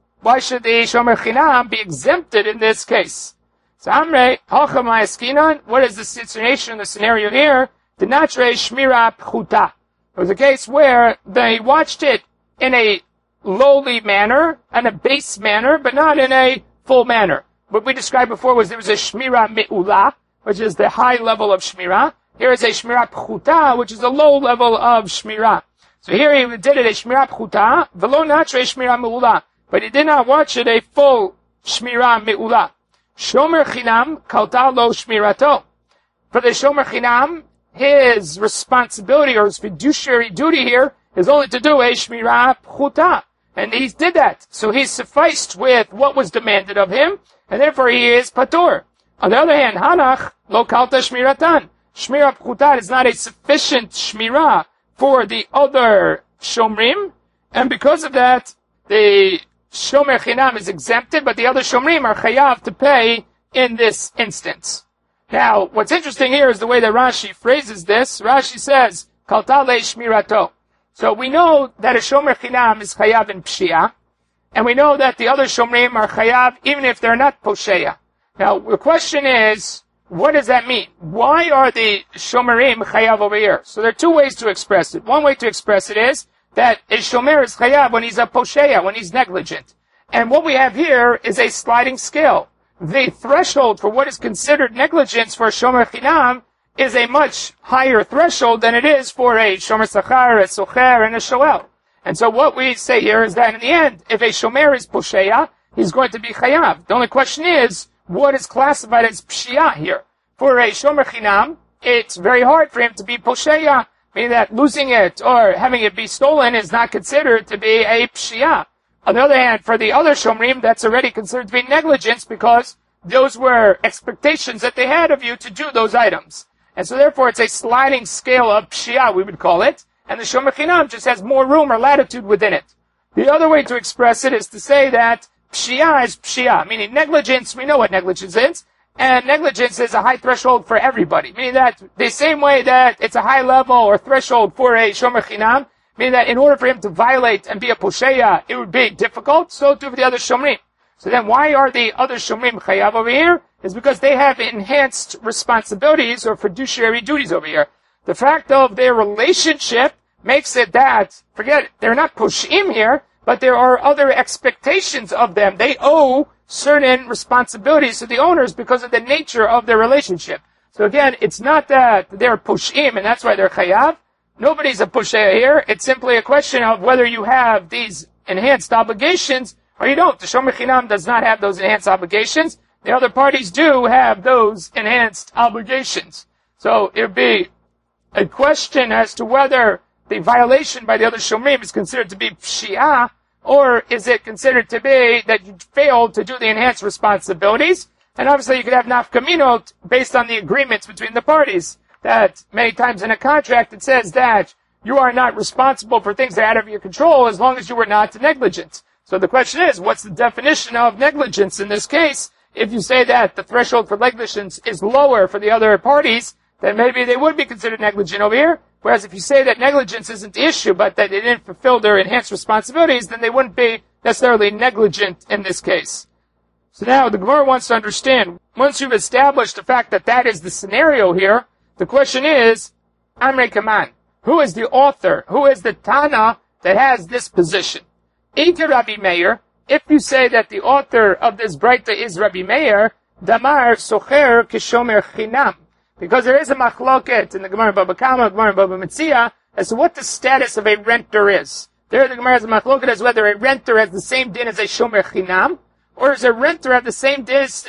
Shomer Chinam be exempted in this case? So Amrei, Hachamai Eskinan, what is the situation in the scenario here? The Natre Shmira Pchuta. It was a case where they watched it in a lowly manner, and a base manner, but not in a full manner. What we described before was there was a Shmira Me'ula, which is the high level of Shmira. Here is a Shmira Pchuta, which is a low level of Shmira. So here he did it a Shmira Pchuta, velo natre Shmira Me'ula, but he did not watch it a full Shmira Me'ula. Shomer Chinam kalta lo Shmirato. For the Shomer Chinam, his responsibility or his fiduciary duty here is only to do a Shmira Pchuta. And he did that. So he's sufficed with what was demanded of him, and therefore he is patur. On the other hand, Hanach lo kalta Shmiratan. Shmira Pchuta is not a sufficient Shmira for the other Shomrim, and because of that, the Shomer Chinam is exempted, but the other Shomrim are chayav to pay in this instance. Now, what's interesting here is the way that Rashi phrases this. Rashi says, Kalta le Shmirato. So we know that a Shomer Chinam is chayav in Pshia, and we know that the other Shomrim are chayav even if they're not Posheya. Now, the question is, what does that mean? Why are the Shomerim chayav over here? So there are two ways to express it. One way to express it is that a Shomer is chayav when he's a Posheya, when he's negligent. And what we have here is a sliding scale. The threshold for what is considered negligence for a Shomer Chinam is a much higher threshold than it is for a Shomer Sachar, a Socher, and a Shoel. And so what we say here is that in the end, if a Shomer is Posheya, he's going to be chayav. The only question is, what is classified as Pshia here? For a Shomer Chinam, it's very hard for him to be Posheya, meaning that losing it or having it be stolen is not considered to be a Pshia. On the other hand, for the other Shomrim, that's already considered to be negligence because those were expectations that they had of you to do those items. And so therefore it's a sliding scale of Pshia, we would call it, and the Shomer Chinam just has more room or latitude within it. The other way to express it is to say that Pshia is Pshia, meaning negligence, we know what negligence is, and negligence is a high threshold for everybody, meaning that the same way that it's a high level or threshold for a Shomer Chinam, meaning that in order for him to violate and be a Posheya, it would be difficult, so too for the other Shomrim. So then why are the other Shomrim chayav over here? Is because they have enhanced responsibilities or fiduciary duties over here. The fact of their relationship makes it that, forget it, they're not Pushim here, but there are other expectations of them. They owe certain responsibilities to the owners because of the nature of their relationship. So again, it's not that they're Pushim and that's why they're chayav. Nobody's a Pushaya here. It's simply a question of whether you have these enhanced obligations or you don't. The Shomer Chinam does not have those enhanced obligations. The other parties do have those enhanced obligations. So it would be a question as to whether the violation by the other Shomrim is considered to be Pshia, or is it considered to be that you failed to do the enhanced responsibilities? And obviously you could have nafkaminot based on the agreements between the parties. That many times in a contract it says that you are not responsible for things that are out of your control as long as you were not negligent. So the question is, what's the definition of negligence in this case? If you say that the threshold for negligence is lower for the other parties, then maybe they would be considered negligent over here. Whereas if you say that negligence isn't the issue, but that they didn't fulfill their enhanced responsibilities, then they wouldn't be necessarily negligent in this case. So now the Gemara wants to understand, once you've established the fact that that is the scenario here, the question is, Amrei Kaman, who is the author, who is the Tana that has this position? Ike Rabbi Meir, if you say that the author of this Braita is Rabbi Meir, Damar Socher Kishomer Chinam. Because there is a machloket in the Gemara Baba Kama, Gemara Baba Metzia, as to what the status of a renter is. There the Gemara has a machloket as whether a renter has the same din as a Shomer Chinam, or does a renter have the same din as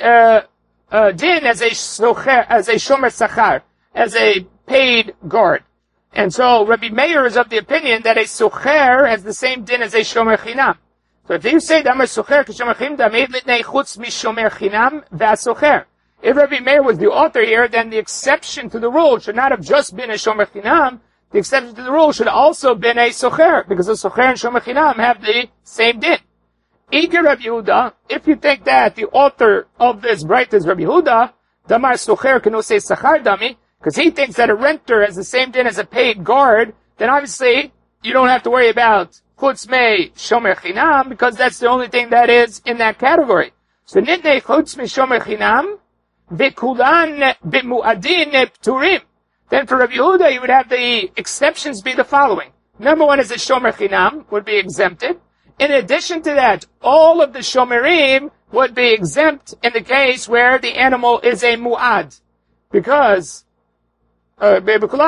a Shomer Sachar, as a paid guard. And so Rabbi Meir is of the opinion that a Socher has the same din as a Shomer Chinam. So if you say Damar Socher Kishomer Chinam, Damar Litnei Chutz Mishomer Chinam V'Asocher. If Rabbi Meir was the author here, then the exception to the rule should not have just been a Shomer Chinam. The exception to the rule should also have been a Socher, because a Socher and Shomer Chinam have the same din. Iker Rabbi Yehuda, if you think that the author of this Braita is Rabbi Yehuda, Damar Socher cannot say Sachar Dami, because he thinks that a renter has the same din as a paid guard, then obviously you don't have to worry about chutz me shomer chinam, because that's the only thing that is in that category. So nitne chutz me shomer chinam, v'kulan b'mu'adin pturim. Then for Rabbi Yehuda, you would have the exceptions be the following. Number one is the shomer chinam would be exempted. In addition to that, all of the shomerim would be exempt in the case where the animal is a mu'ad. Because, for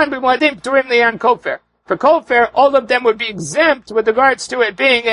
kofar, all of them would be exempt with regards to it being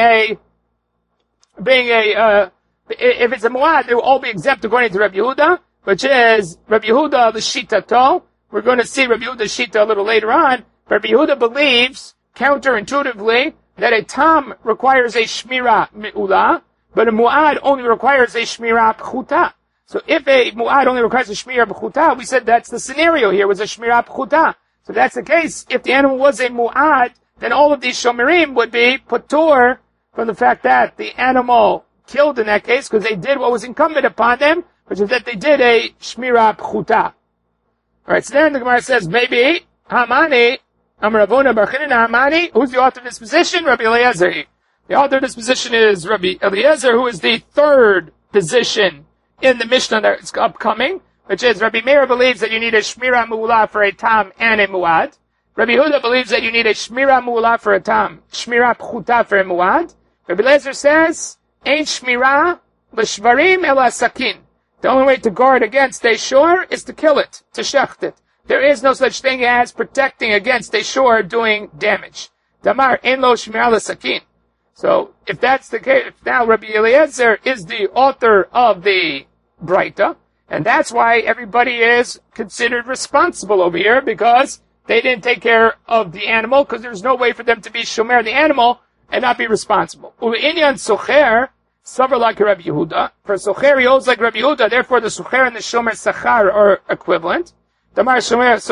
if it's a mu'ad, they will all be exempt according to Rabbi Yehuda, which is Rabbi Yehuda the Shitato. We're going to see Rabbi Yehuda's Shita a little later on. Rabbi Yehuda believes, counterintuitively, that a tam requires a shmira me'ula, but a mu'ad only requires a shmira pchuta. So if a mu'ad only requires a shmira pchuta, we said that's the scenario here, was a shmira pchuta. So if that's the case, if the animal was a mu'ad, then all of these shomerim would be patur from the fact that the animal killed in that case, because they did what was incumbent upon them, which is that they did a shmira pchuta. Alright, so then the Gemara says, maybe, Hamani, Amravona Barchinan Hamani, who's the author of this position? Rabbi Eliezer. The author of this position is Rabbi Eliezer, who is the third position in the Mishnah that's upcoming, which is Rabbi Meir believes that you need a Shmira Mu'ula for a Tam and a Mu'ad. Rabbi Yehuda believes that you need a Shmira Mu'ula for a Tam, Shmira Pchuta for a Mu'ad. Rabbi Eliezer says, Ain't Shmira L'Shvarim Ela Sakin. The only way to guard against a shore is to kill it, to shecht it. There is no such thing as protecting against a shore doing damage. Damar ein lo shmira l'sakin. So, if that's the case, now Rabbi Eliezer is the author of the Braita, and that's why everybody is considered responsible over here, because they didn't take care of the animal, because there's no way for them to be shomer the animal and not be responsible. U'inyan socher, savar like Rabbi Yehuda. For socher, he holds like Rabbi Yehuda, therefore the socher and the shomer sachar are equivalent. And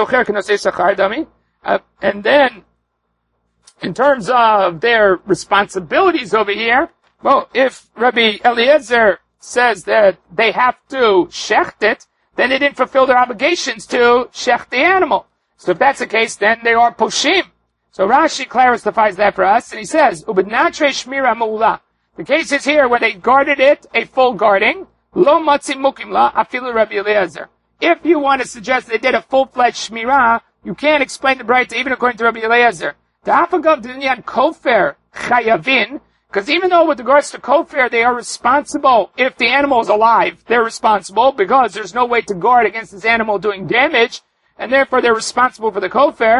then, in terms of their responsibilities over here, well, if Rabbi Eliezer says that they have to shecht it, then they didn't fulfill their obligations to shecht the animal. So if that's the case, then they are poshim. So Rashi clarifies that for us, and he says, Ubednatre shmira mu'ula. The case is here where they guarded it, a full guarding, lo matzim mukim la, afilu Rabbi Eliezer. If you want to suggest they did a full-fledged shmirah, you can't explain the Braita even according to Rabbi Eliezer. The Hafagav Dinyan Kofer Chayavin, because even though with regards to Kofer, they are responsible if the animal is alive. They're responsible because there's no way to guard against this animal doing damage, and therefore they're responsible for the Kofer.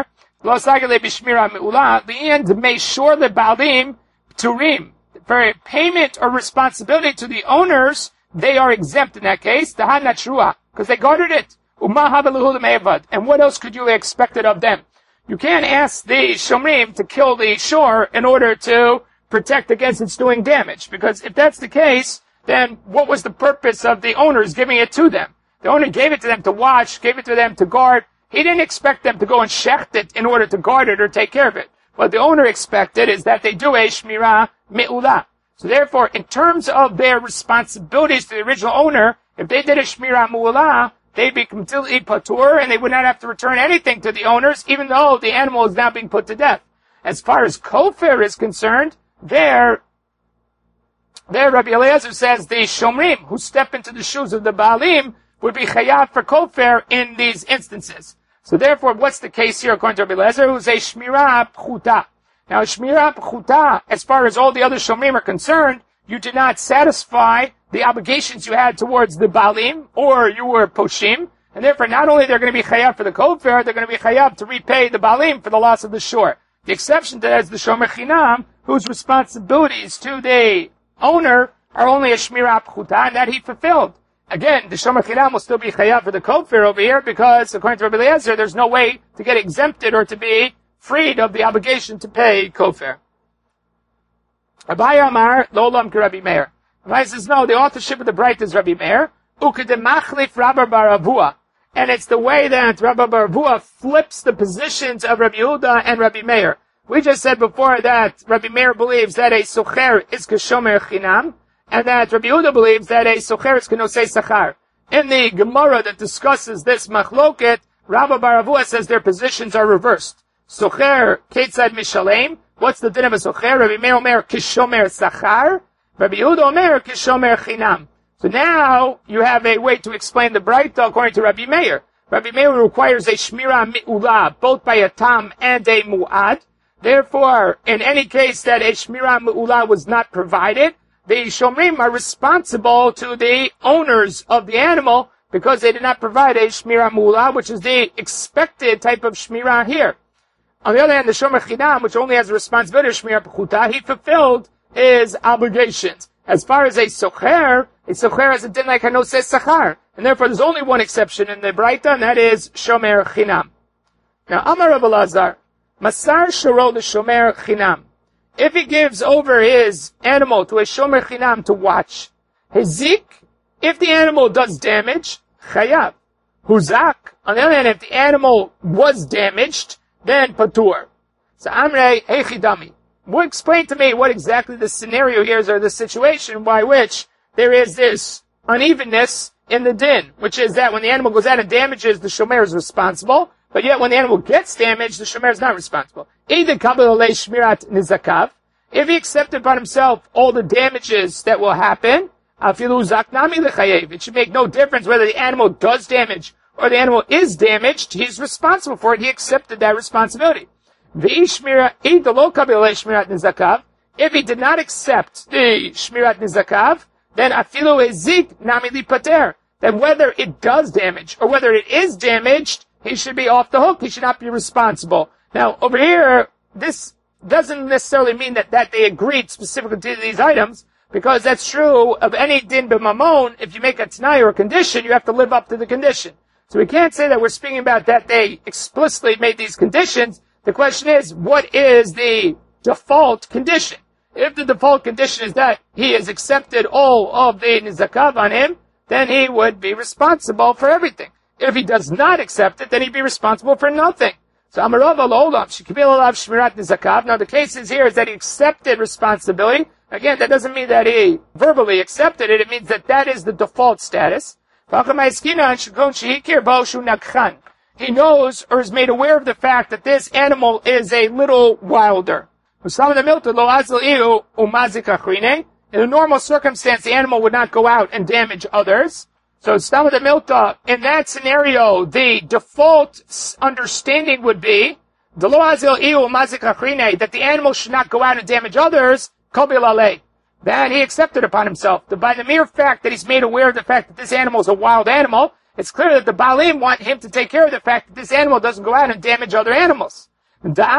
The end may sure the Balim Turim. For payment or responsibility to the owners, they are exempt in that case. The Hanachruah. Because they guarded it. And what else could you expect of them? You can't ask the Shomrim to kill the shore in order to protect against its doing damage. Because if that's the case, then what was the purpose of the owners giving it to them? The owner gave it to them to watch, gave it to them to guard. He didn't expect them to go and shecht it in order to guard it or take care of it. What the owner expected is that they do a shmirah me'ula. So therefore, in terms of their responsibilities to the original owner, if they did a shmirah mu'ula, they'd be completely patur, and they would not have to return anything to the owners, even though the animal is now being put to death. As far as kofer is concerned, there Rabbi Eliezer says the shomrim, who step into the shoes of the baalim, would be chayav for kofer in these instances. So therefore, what's the case here according to Rabbi Eliezer, who's a shmirah pchuta? Now, shmirah pchuta, as far as all the other shomrim are concerned, you did not satisfy the obligations you had towards the Baalim, or you were Poshim, and therefore not only they're going to be Chayav for the Kofer, they're going to be Chayav to repay the Baalim for the loss of the shore. The exception to that is the Shomer Chinam, whose responsibilities to the owner are only a Shmirah Pchuta, and that he fulfilled. Again, the Shomer Chinam will still be Chayav for the Kofer over here, because according to Rabbi Eliezer, there's no way to get exempted or to be freed of the obligation to pay Kofer. Abaye Amar, Lolam Rabbi Meir. Rabbi says, no, the authorship of the Braita is Rabbi Meir. Ukademachlif Rabba bar Avua. And it's the way that Rabba bar Avua flips the positions of Rabbi Yehuda and Rabbi Meir. We just said before that Rabbi Meir believes that a socher is kashomer chinam, and that Rabbi Yehuda believes that a socher is kanosei sachar. In the Gemara that discusses this machloket, Rabba bar Avua says their positions are reversed. Socher ketzad mishalem. What's the din of a socher? Rabbi Meir omer kishomer sachar. Rabbi Yehuda omer kishomer chinam. So now you have a way to explain the Braita according to Rabbi Meir. Rabbi Meir requires a shmira mi'ula, both by a tam and a mu'ad. Therefore, in any case that a shmira mi'ula was not provided, the shomrim are responsible to the owners of the animal because they did not provide a shmira mi'ula, which is the expected type of shmira here. On the other hand, the shomer chinam, which only has a responsibility of shmira p'chuta, he fulfilled his obligations. As far as a socher has a din like hanoseh sachar. And therefore there's only one exception in the Braita, and that is shomer chinam. Now, Amar Rav Elazar, Masar shoro l'shomer chinam. If he gives over his animal to a shomer chinam to watch, hizik, if the animal does damage, chayav. Huzak, on the other hand, if the animal was damaged, then patur. So Amrei hechidami. Explain to me what exactly the scenario here is, or the situation by which there is this unevenness in the din, which is that when the animal goes out and damages, the shomer is responsible, but yet when the animal gets damaged, the shomer is not responsible. Either kabel alei shmirat nizakav, if he accepted upon himself all the damages that will happen, afilu zaknami lechayev, it should make no difference whether the animal does damage or the animal is damaged, he's responsible for it, he accepted that responsibility. If he did not accept the shmirat nizakav, then afilu ezik nami li pater. Then whether it does damage or whether it is damaged, he should be off the hook. He should not be responsible. Now, over here, this doesn't necessarily mean that they agreed specifically to these items, because that's true of any din b'mamon. If you make a t'nai or a condition, you have to live up to the condition. So we can't say that we're speaking about that they explicitly made these conditions. The question is, what is the default condition? If the default condition is that he has accepted all of the nizakav on him, then he would be responsible for everything. If he does not accept it, then he'd be responsible for nothing. So Amarov al-Olam, shekibel alav shmirat nizakav. Now the case here is that he accepted responsibility. Again, that doesn't mean that he verbally accepted it. It means that that is the default status. He knows or is made aware of the fact that this animal is a little wilder. In a normal circumstance, the animal would not go out and damage others. So in that scenario, the default understanding would be that the animal should not go out and damage others, that he accepted upon himself. By the mere fact that he's made aware of the fact that this animal is a wild animal, it's clear that the Baalim want him to take care of the fact that this animal doesn't go out and damage other animals. On the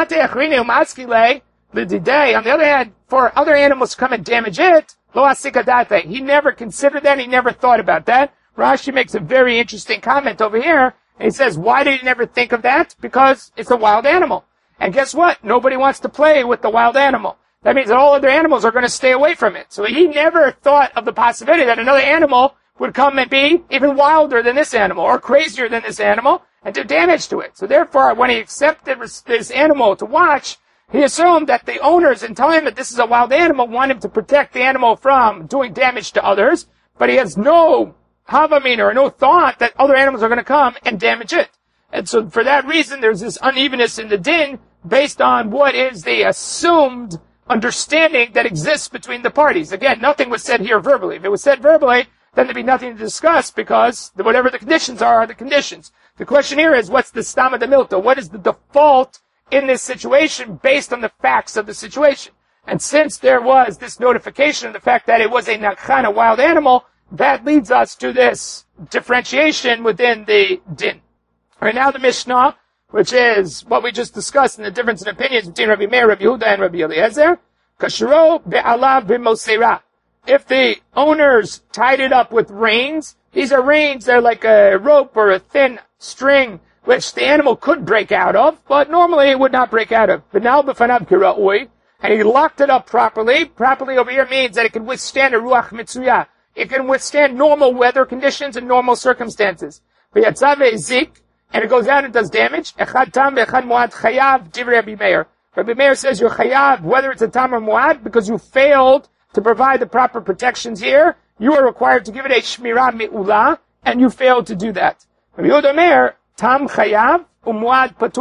other hand, for other animals to come and damage it, he never considered that, he never thought about that. Rashi makes a very interesting comment over here, and he says, why did he never think of that? Because it's a wild animal. And guess what? Nobody wants to play with the wild animal. That means that all other animals are going to stay away from it. So he never thought of the possibility that another animal would come and be even wilder than this animal, or crazier than this animal, and do damage to it. So therefore, when he accepted this animal to watch, he assumed that the owners, in telling him that this is a wild animal, want him to protect the animal from doing damage to others, but he has no havamin, or no thought that other animals are going to come and damage it. And so for that reason, there's this unevenness in the din based on what is the assumed understanding that exists between the parties. Again, nothing was said here verbally. If it was said verbally, then there'd be nothing to discuss, because whatever the conditions are the conditions. The question here is, what's the stama de milta? What is the default in this situation based on the facts of the situation? And since there was this notification of the fact that it was a nakhan, a wild animal, that leads us to this differentiation within the din. Right now the Mishnah, which is what we just discussed in the difference in opinions between Rabbi Meir, Rabbi Yehuda, and Rabbi Eliezer, kashro be'alav b'mosera. If the owners tied it up with reins, these are reins, they're like a rope or a thin string, which the animal could break out of, but normally it would not break out of. But now b'fanav kira'ui, and he locked it up properly. Properly over here means that it can withstand a ruach mitzuyah. It can withstand normal weather conditions and normal circumstances. V'yatzav zik, and it goes out and does damage. Echad tam ve'echad muad chayav divrei Rabbi Meir. Rabbi Meir says you're chayav, whether it's a tam or muad, because you failed to provide the proper protections here. You are required to give it a shmirah mi'ula, and you failed to do that. Rabbi Yehuda Meir, tam chayav, umuad patur.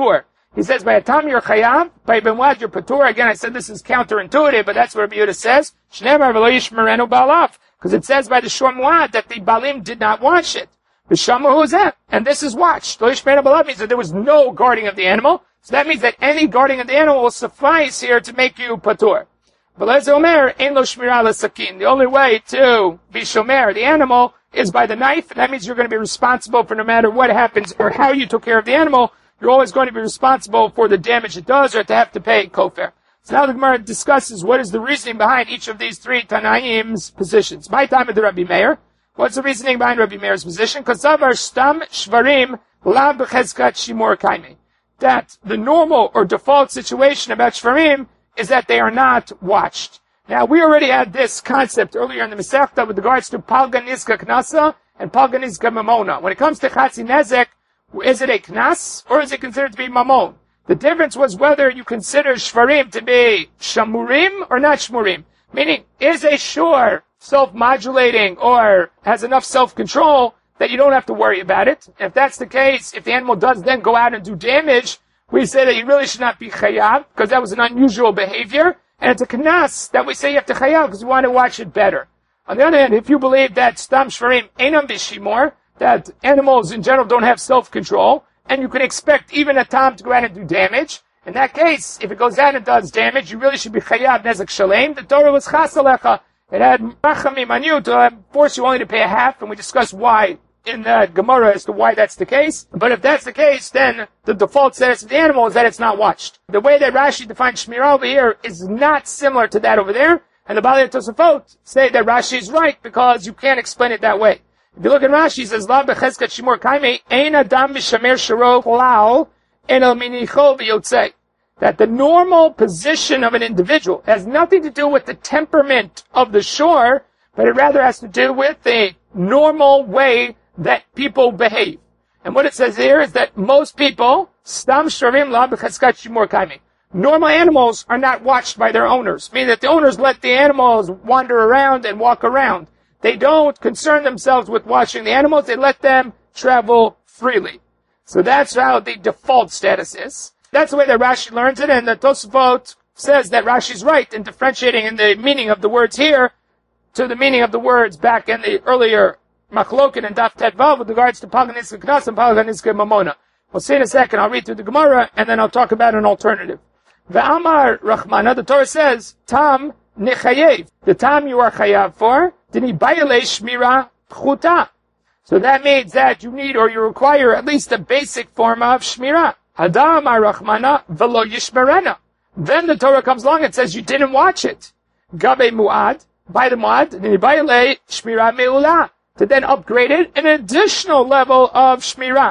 He says, by Atam you're chayav, by B'muad you're patur. Again, I said this is counterintuitive, but that's what Rabbi Yehuda says. Shneimar v'lo yishmerenu ba'alav. Because it says by the shor muad that the balim did not watch it. B'shama who is that? And this is watched. Lo yishmerenu ba'alav means that there was no guarding of the animal. So that means that any guarding of the animal will suffice here to make you patur. But let's omer, ein lo shmira l'sakin. The only way to be shomer the animal is by the knife, and that means you're going to be responsible for no matter what happens or how you took care of the animal. You're always going to be responsible for the damage it does or to have to pay kofar. So now the Gemara discusses what is the reasoning behind each of these three Tanaim's positions. My time of the Rabbi Meir. What's the reasoning behind Rabbi Meir's position? Kasavar stam shvarim la b'chezkat shimur kaimi. That the normal or default situation about shvarim is that they are not watched. Now, we already had this concept earlier in the Masechta with regards to Palga Nizka Knasa and Palga Nizka Mamona. When it comes to Chatzi Nezek, is it a Knas or is it considered to be Mamon? The difference was whether you consider Shvarim to be Shamurim or not Shmurim. Meaning, is a shore self-modulating or has enough self-control that you don't have to worry about it? If that's the case, if the animal does then go out and do damage, we say that you really should not be chayav because that was an unusual behavior. And it's a knas that we say you have to chayav because we want to watch it better. On the other hand, if you believe that stam shvarim einam b'shimor, that animals in general don't have self-control, and you can expect even a tam to go out and do damage, in that case, if it goes out and does damage, you really should be chayav nezek shalem. The Torah was chas alecha. It had rachamim on you to force you only to pay a half, and we discussed why in the Gemara as to why that's the case. But if that's the case, then the default status of the animal is that it's not watched. The way that Rashi defines Shmirah over here is not similar to that over there. And the Balei Tosafot say that Rashi is right because you can't explain it that way. If you look at Rashi, it says, La b'chezkat shimur kaimei, ein adam v'shamer sharo klal, en el minicho v'yotzei. That the normal position of an individual has nothing to do with the temperament of the shore, but it rather has to do with the normal way that people behave. And what it says here is that most people, stam shvarim la b'chezkat shimur kaimei. Normal animals are not watched by their owners, meaning that the owners let the animals wander around and walk around. They don't concern themselves with watching the animals, they let them travel freely. So that's how the default status is. That's the way that Rashi learns it, and the Tosafot says that Rashi's right in differentiating in the meaning of the words here to the meaning of the words back in the earlier Machlokin and Daf Tet Vav with regards to Palga Nizka Knas and Palga Nizka Mamona. We'll see in a second. I'll read through the Gemara and then I'll talk about an alternative. Ve'amar Rachmana, the Torah says, Tam Nechayev. The Tam you are chayav for, Dini Bayale Shmira Pchuta. So that means that you need or you require at least a basic form of Shmira. Hadam Rachmana Velo Yishmerena. Then the Torah comes along and says you didn't watch it. Gabe Muad, by the Muad, Dini Bayale Shmira Me'ula. To then upgrade it an additional level of Shmirah.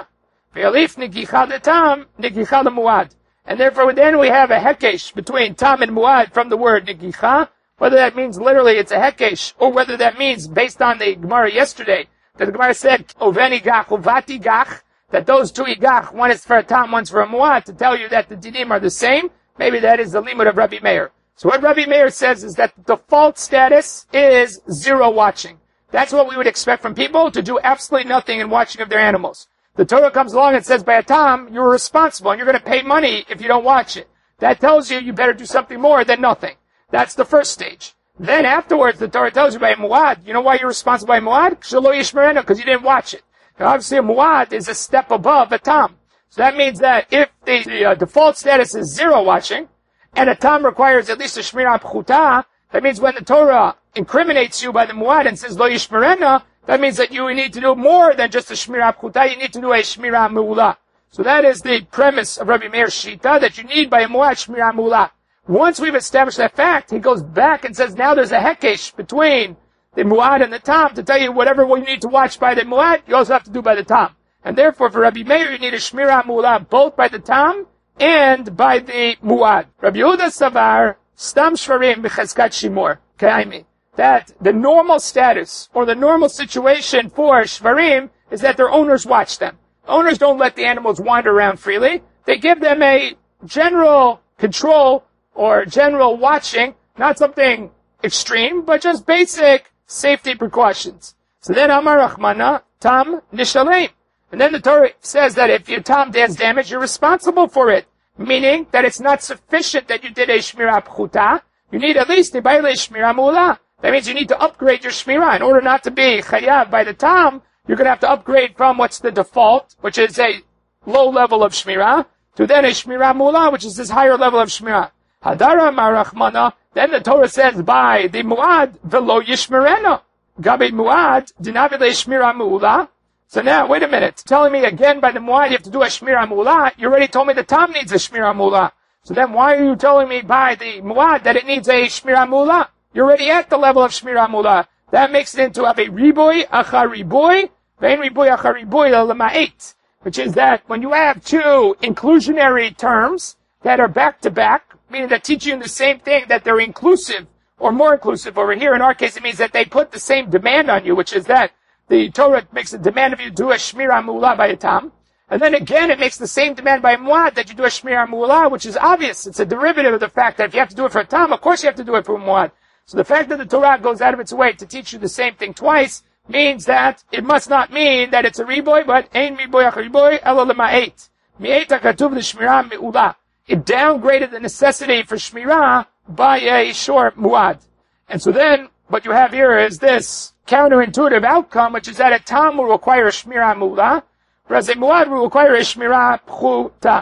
And therefore then we have a hekesh between tam and muad from the word negicha, whether that means literally it's a hekesh, or whether that means based on the Gemara yesterday, that the Gemara said, oveni gach, ovati gach, that those two igach, one is for a tam, one's for a muad, to tell you that the dinim are the same. Maybe that is the limud of Rabbi Meir. So what Rabbi Meir says is that the default status is zero watching. That's what we would expect from people, to do absolutely nothing in watching of their animals. The Torah comes along and says, by a tam, you're responsible, and you're going to pay money if you don't watch it. That tells you better do something more than nothing. That's the first stage. Then afterwards, the Torah tells you by a muad, you know why you're responsible by a muad? Because you didn't watch it. Now obviously a muad is a step above a tam. So that means that if the default status is zero watching, and a tam requires at least a shmirah pchuta, that means when the Torah incriminates you by the muad and says lo yishmerena, that means that you need to do more than just a shmirah pchuta, you need to do a shmirah meula. So that is the premise of Rabbi Meir's shita, that you need by a muad shmirah meula. Once we've established that fact, he goes back and says now there's a hekesh between the muad and the tam to tell you whatever you need to watch by the muad, you also have to do by the tam. And therefore for Rabbi Meir you need a shmirah meula both by the tam and by the muad. Rabbi Yehuda Savar, Stam Shvarim b'chezkat shimur kaimi. That the normal status or the normal situation for Shvarim is that their owners watch them. Owners don't let the animals wander around freely. They give them a general control or general watching, not something extreme, but just basic safety precautions. So then Amar Rachmana, Tam Nishalem. And then the Torah says that if your tam does damage, you're responsible for it. meaning that it's not sufficient that you did a shmirah pchuta. You need at least a baile shmirah mu'ula. That means you need to upgrade your shmirah. In order not to be chayav by the tam, you're going to have to upgrade from what's the default, which is a low level of shmirah, to then a shmirah mu'ula, which is this higher level of shmirah. Hadara marachmana, then the Torah says by the mu'ad, velo yishmerena. Gabi mu'ad, dinavile shmirah mu'ula. So now, wait a minute. Telling me again by the mu'ad you have to do a shmirah mu'ula. You already told me the tam needs a shmirah mu'ula. So then why are you telling me by the mu'ad that it needs a shmirah mu'ula? You're already at the level of shmirah mu'ula. That makes it into a riboy achar riboy, vein riboy achar riboy lema'et, which is that when you have two inclusionary terms that are back to back, meaning that teach you the same thing, that they're inclusive or more inclusive. Over here, in our case, it means that they put the same demand on you, which is that the Torah makes a demand of you to do a shmirah mu'ula by a tam. And then again, it makes the same demand by a mu'ad that you do a shmirah mu'ula, which is obvious. It's a derivative of the fact that if you have to do it for a tam, of course you have to do it for a mu'ad. So the fact that the Torah goes out of its way to teach you the same thing twice means that it must not mean that it's a riboy, but ein riboy achar riboy elo lema'et. Mi'et hakatuv l'shmirah me'ula. It downgraded the necessity for shmirah by a short mu'ad. And so then, what you have here is this counterintuitive outcome, which is that a tam will require a shmirah mu'ula, whereas a mu'ad will require a shmirah pchuta.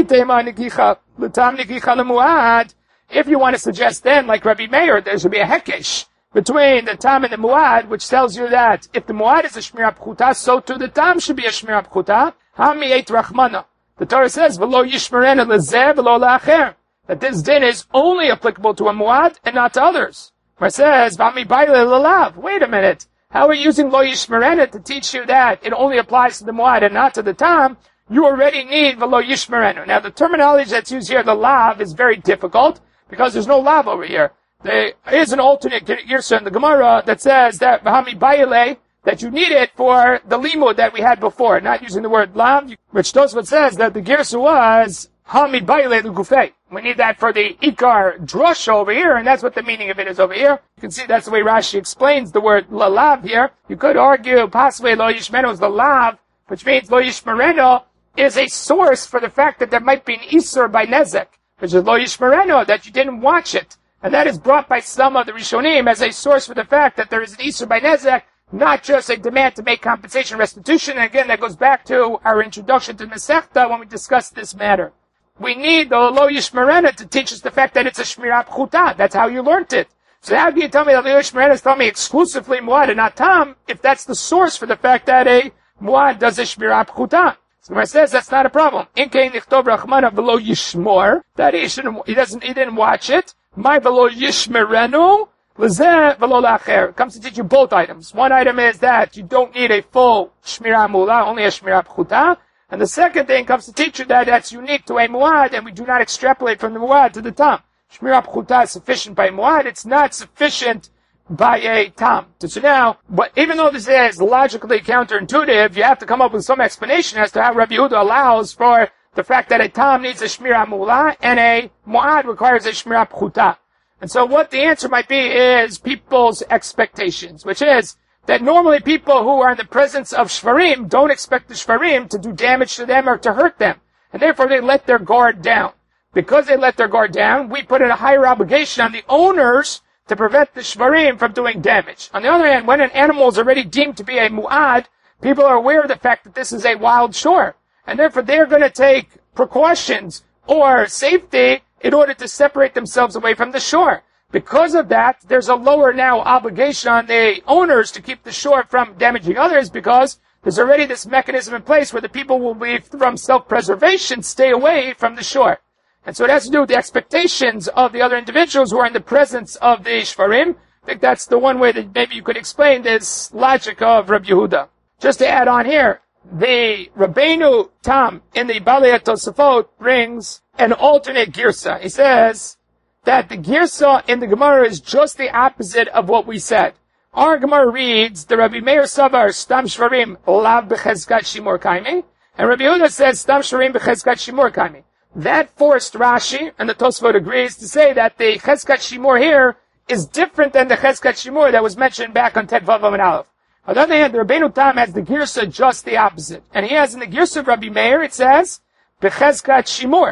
If you want to suggest then, like Rabbi Meir, there should be a hekesh between the tam and the mu'ad, which tells you that if the mu'ad is a shmirah pchuta, so too the tam should be a shmirah pchuta. Hami'et rachmana. The Torah says, "V'lo yishmerena lezeh v'lo la'acher," that this din is only applicable to a mu'ad and not to others. Where it says, "V'ami baile lelav." Wait a minute. How are you using lo yishmerena to teach you that it only applies to the mu'ad and not to the tam? You already need v'lo yishmerena. Now the terminology that's used here, the lav, is very difficult because there's no lav over here. There is an alternate girsa in the Gemara that says that v'ami baile, that you need it for the limud that we had before, not using the word lav, which Tosfot says that the girsa was hami baile l'gufei. We need that for the ikar drush over here, and that's what the meaning of it is over here. You can see that's the way Rashi explains the word lalav here. You could argue possibly lo yishmeno is the lav, which means lo yishmereno is a source for the fact that there might be an isur by nezek, which is lo yishmereno, that you didn't watch it. And that is brought by some of the Rishonim as a source for the fact that there is an isur by nezek, not just a demand to make compensation restitution. And again, that goes back to our introduction to Masechta when we discussed this matter. We need the lo yishmerena to teach us the fact that it's a shmirah pchuta. That's how you learned it. So how can you tell me that lo yishmerena is telling me exclusively muad and not tam, if that's the source for the fact that a muad does a shmirah pchuta? So it says that's not a problem. In kein nichtov rachmana v'lo yishmor, that he didn't watch it. My v'lo yishmerenu, l'zeh v'lo la'acher. It comes to teach you both items. One item is that you don't need a full shmirah mula, only a shmirah pchuta. And the second thing comes to teach you that that's unique to a muad, and we do not extrapolate from the muad to the tam. Shmirah pchuta is sufficient by muad, it's not sufficient by a tam. So now, but even though this is logically counterintuitive, you have to come up with some explanation as to how Rabbi Yehuda allows for the fact that a tam needs a shmirah mula, and a muad requires a shmirah pchuta. And so what the answer might be is people's expectations, which is that normally people who are in the presence of shvarim don't expect the shvarim to do damage to them or to hurt them. And therefore they let their guard down. Because they let their guard down, we put in a higher obligation on the owners to prevent the shvarim from doing damage. On the other hand, when an animal is already deemed to be a mu'ad, people are aware of the fact that this is a wild shore. And therefore they're going to take precautions or safety in order to separate themselves away from the shore. Because of that, there's a lower now obligation on the owners to keep the shore from damaging others, because there's already this mechanism in place where the people will be, from self-preservation, stay away from the shore. And so it has to do with the expectations of the other individuals who are in the presence of the shvarim. I think that's the one way that maybe you could explain this logic of Rabbi Yehuda. Just to add on here, the Rabbeinu Tam in the Balei Tosafot brings an alternate girsa. He says that the girsa in the Gemara is just the opposite of what we said. Our Gemara reads, the Rabbi Meir Savar, Stam Shvarim, Lav B'chezkat Shimor Kaimi, and Rabbi Yehuda says, Stam Shvarim B'chezkat Shimor Kaimi. That forced Rashi, and the Tosfot agrees, to say that the Chezkat Shimor here is different than the Chezkat Shimor that was mentioned back on Tet Vav and Aleph. On the other hand, the Rabbeinu Tam has the girsa just the opposite. And he has in the girsa of Rabbi Meir, it says, B'chezkat Shimor.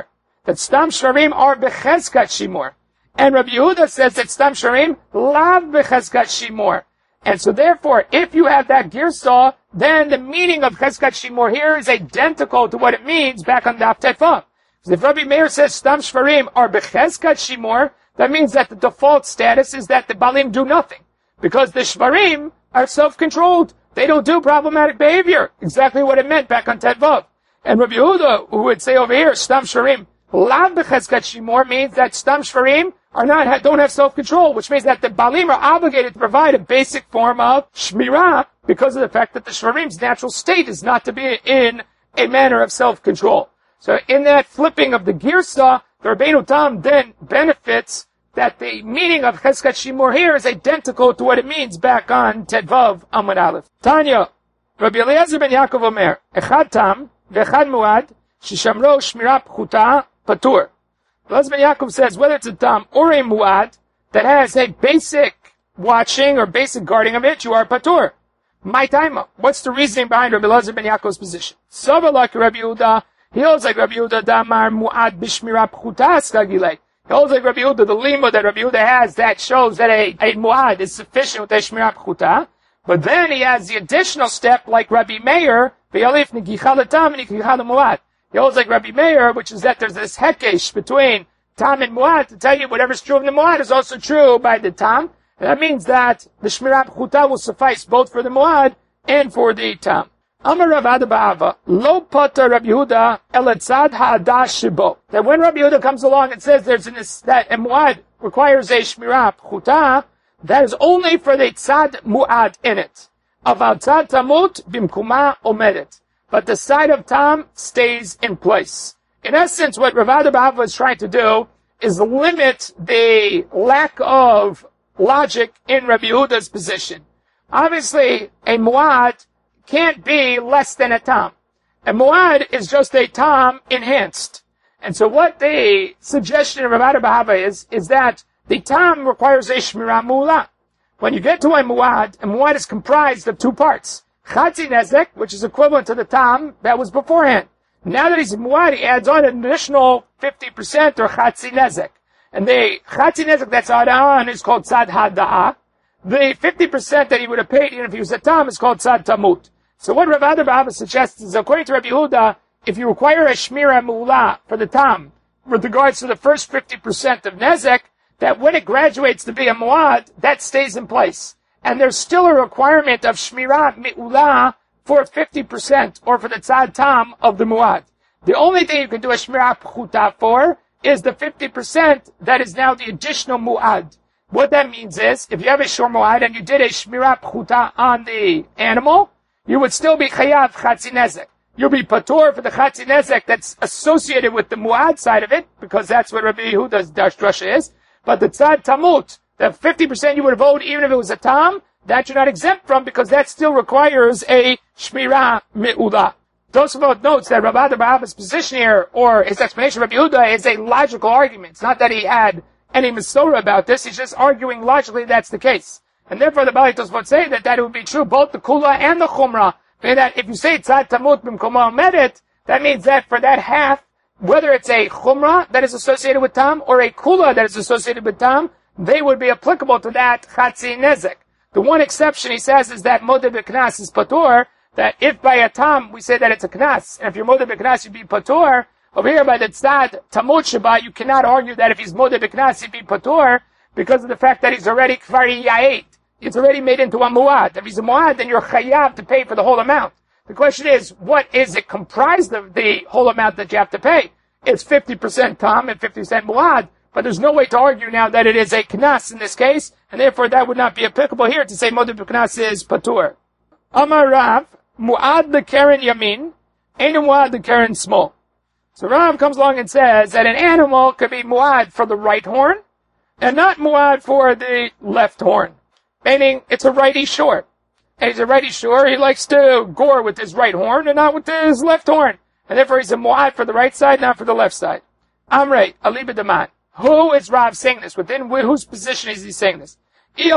that Stam Shvarim are Bechezkat Shimur. And Rabbi Yehuda says that Stam Shvarim lav Bechezkat Shimur. And so therefore, if you have that Girsah, then the meaning of Chezkat Shimur here is identical to what it means back on Daf Tevav. If Rabbi Meir says Stam Shvarim are Bechezkat Shimur, that means that the default status is that the Balim do nothing. Because the Shvarim are self-controlled. They don't do problematic behavior. Exactly what it meant back on Tevav. And Rabbi Yehuda, who would say over here, Stam Shvarim lav Bechezkat Shimur, means that Stam Shvarim don't have self-control, which means that the Balim are obligated to provide a basic form of Shmirah because of the fact that the Shvarim's natural state is not to be in a manner of self-control. So in that flipping of the Girsah, the Rabbeinu Tam then benefits that the meaning of Chezkat Shimur here is identical to what it means back on Tedvav Amud Aleph. Tanya, Rabbi Eliezer ben Yaakov Omer, Echad Tam, V'echad Muad, Shishamro Shmirah Pchuta, Patur. Eliezer ben Yaakov says whether it's a Tam or a Muad that has a basic watching or basic guarding of it, you are Patur. My time. What's the reasoning behind Rabbi Eliezer ben Yaakov's position? Sava like Rabbi Yehuda. He holds like Rabbi Yehuda Damar Muad Bishmirah Pchuta Skagilei. He holds like Rabbi Yehuda, the lima that Rabbi Yehuda has that shows that a Muad is sufficient with a Shmirah Pchuta. But then he has the additional step like Rabbi Meir, V'yalif Nigicha L'Tam and Nigicha L'Muad. He holds like Rabbi Meir, which is that there's this hekesh between Tam and Muad to tell you whatever's true of the Muad is also true by the Tam. And that means that the Shmirah Pchuta will suffice both for the Muad and for the Tam. Amar Rav Ada Ba'ava, Lo Pata Rabbi Yehuda Elatzad Ha'adah Shibo. That when Rabbi Yehuda comes along and says that a Muad requires a Shmirah Pchuta, that is only for the Tzad Muad in it. Aval Tzad Tamut Bimkuma Omedet. But the side of Tam stays in place. In essence, what Rav Ada Ba'ava is trying to do is limit the lack of logic in Rabbi Yehuda's position. Obviously, a Muad can't be less than a Tam. A Muad is just a Tam enhanced. And so what the suggestion of Rav Ada Ba'ava is that the Tam requires a Shmirah Mu'ula. When you get to a Muad is comprised of two parts. Chatzi Nezek, which is equivalent to the Tam that was beforehand. Now that he's a Muad, he adds on an additional 50% or Chatzi Nezek. And the Chatzi Nezek that's added on is called Tzad Hada'ah. The 50% that he would have paid even if he was a Tam is called Tzad Tamut. So what Rav Ada Ba'ava suggests is, according to Rabbi Yehuda, if you require a Shmirah Mu'ula for the Tam, with regards to the first 50% of Nezek, that when it graduates to be a Muad, that stays in place. And there's still a requirement of Shmirah Mu'ula for 50% or for the Tzad Tam of the Muad. The only thing you can do a Shmirah Pchuta for is the 50% that is now the additional Mu'ad. What that means is, if you have a Shor Mu'ad and you did a Shmirah Pchuta on the animal, you would still be Chayav Chatzi Nezek. You'll be Patur for the Chatzi Nezek that's associated with the Mu'ad side of it, because that's what Rabbi Yehuda's Drasha is. But the Tzad Tamut, the 50% you would have owed even if it was a Tam, that you're not exempt from because that still requires a Shmirah Me'ula. Tosafot notes that Rav Ada Ba'ava's position here, or his explanation of Rabbi Yehuda, is a logical argument. It's not that he had any Masorah about this, he's just arguing logically that's the case. And therefore the Bali Tosafot say that it would be true both the Kula and the Chumrah. And that if you say Tzad Tamut B'mkoma Omedet, that means that for that half, whether it's a Chumrah that is associated with Tam or a Kula that is associated with Tam, they would be applicable to that Chatzi Nezek. The one exception he says is that Modeh B'Knas is Patur, that if by a Tam we say that it's a Knas, and if you're Modeh B'Knas you'd be Patur, over here by the Tzad Tamut Sheba you cannot argue that if he's Modeh B'Knas he'd be Patur, because of the fact that he's already Kfari Ya'et. It's already made into a Mu'ad. If he's a Mu'ad, then you're Chayav to pay for the whole amount. The question is, what is it comprised of the whole amount that you have to pay? It's 50% Tam and 50% Mu'ad, but there's no way to argue now that it is a Knas in this case, and therefore that would not be applicable here to say Modeh B'Knas is Patur. Amar Rav, Mu'ad the Karen Yamin, Ain't Mu'ad the Karen Small. So Rav comes along and says that an animal could be Mu'ad for the right horn, and not Mu'ad for the left horn. Meaning, it's a righty short. And he's a righty short, he likes to gore with his right horn and not with his left horn. And therefore he's a Mu'ad for the right side, not for the left side. Amrei, Aliba Daman. Who is Rav saying this? Within whose position is he saying this? If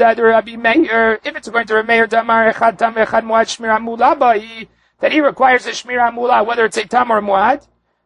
it's going to Meir Damar Echad Tam Echad Mu'ad Shmirah Mu'ula Ba'i, that he requires a Shmirah Mu'ula, whether it's a Tam or a Mu'ad,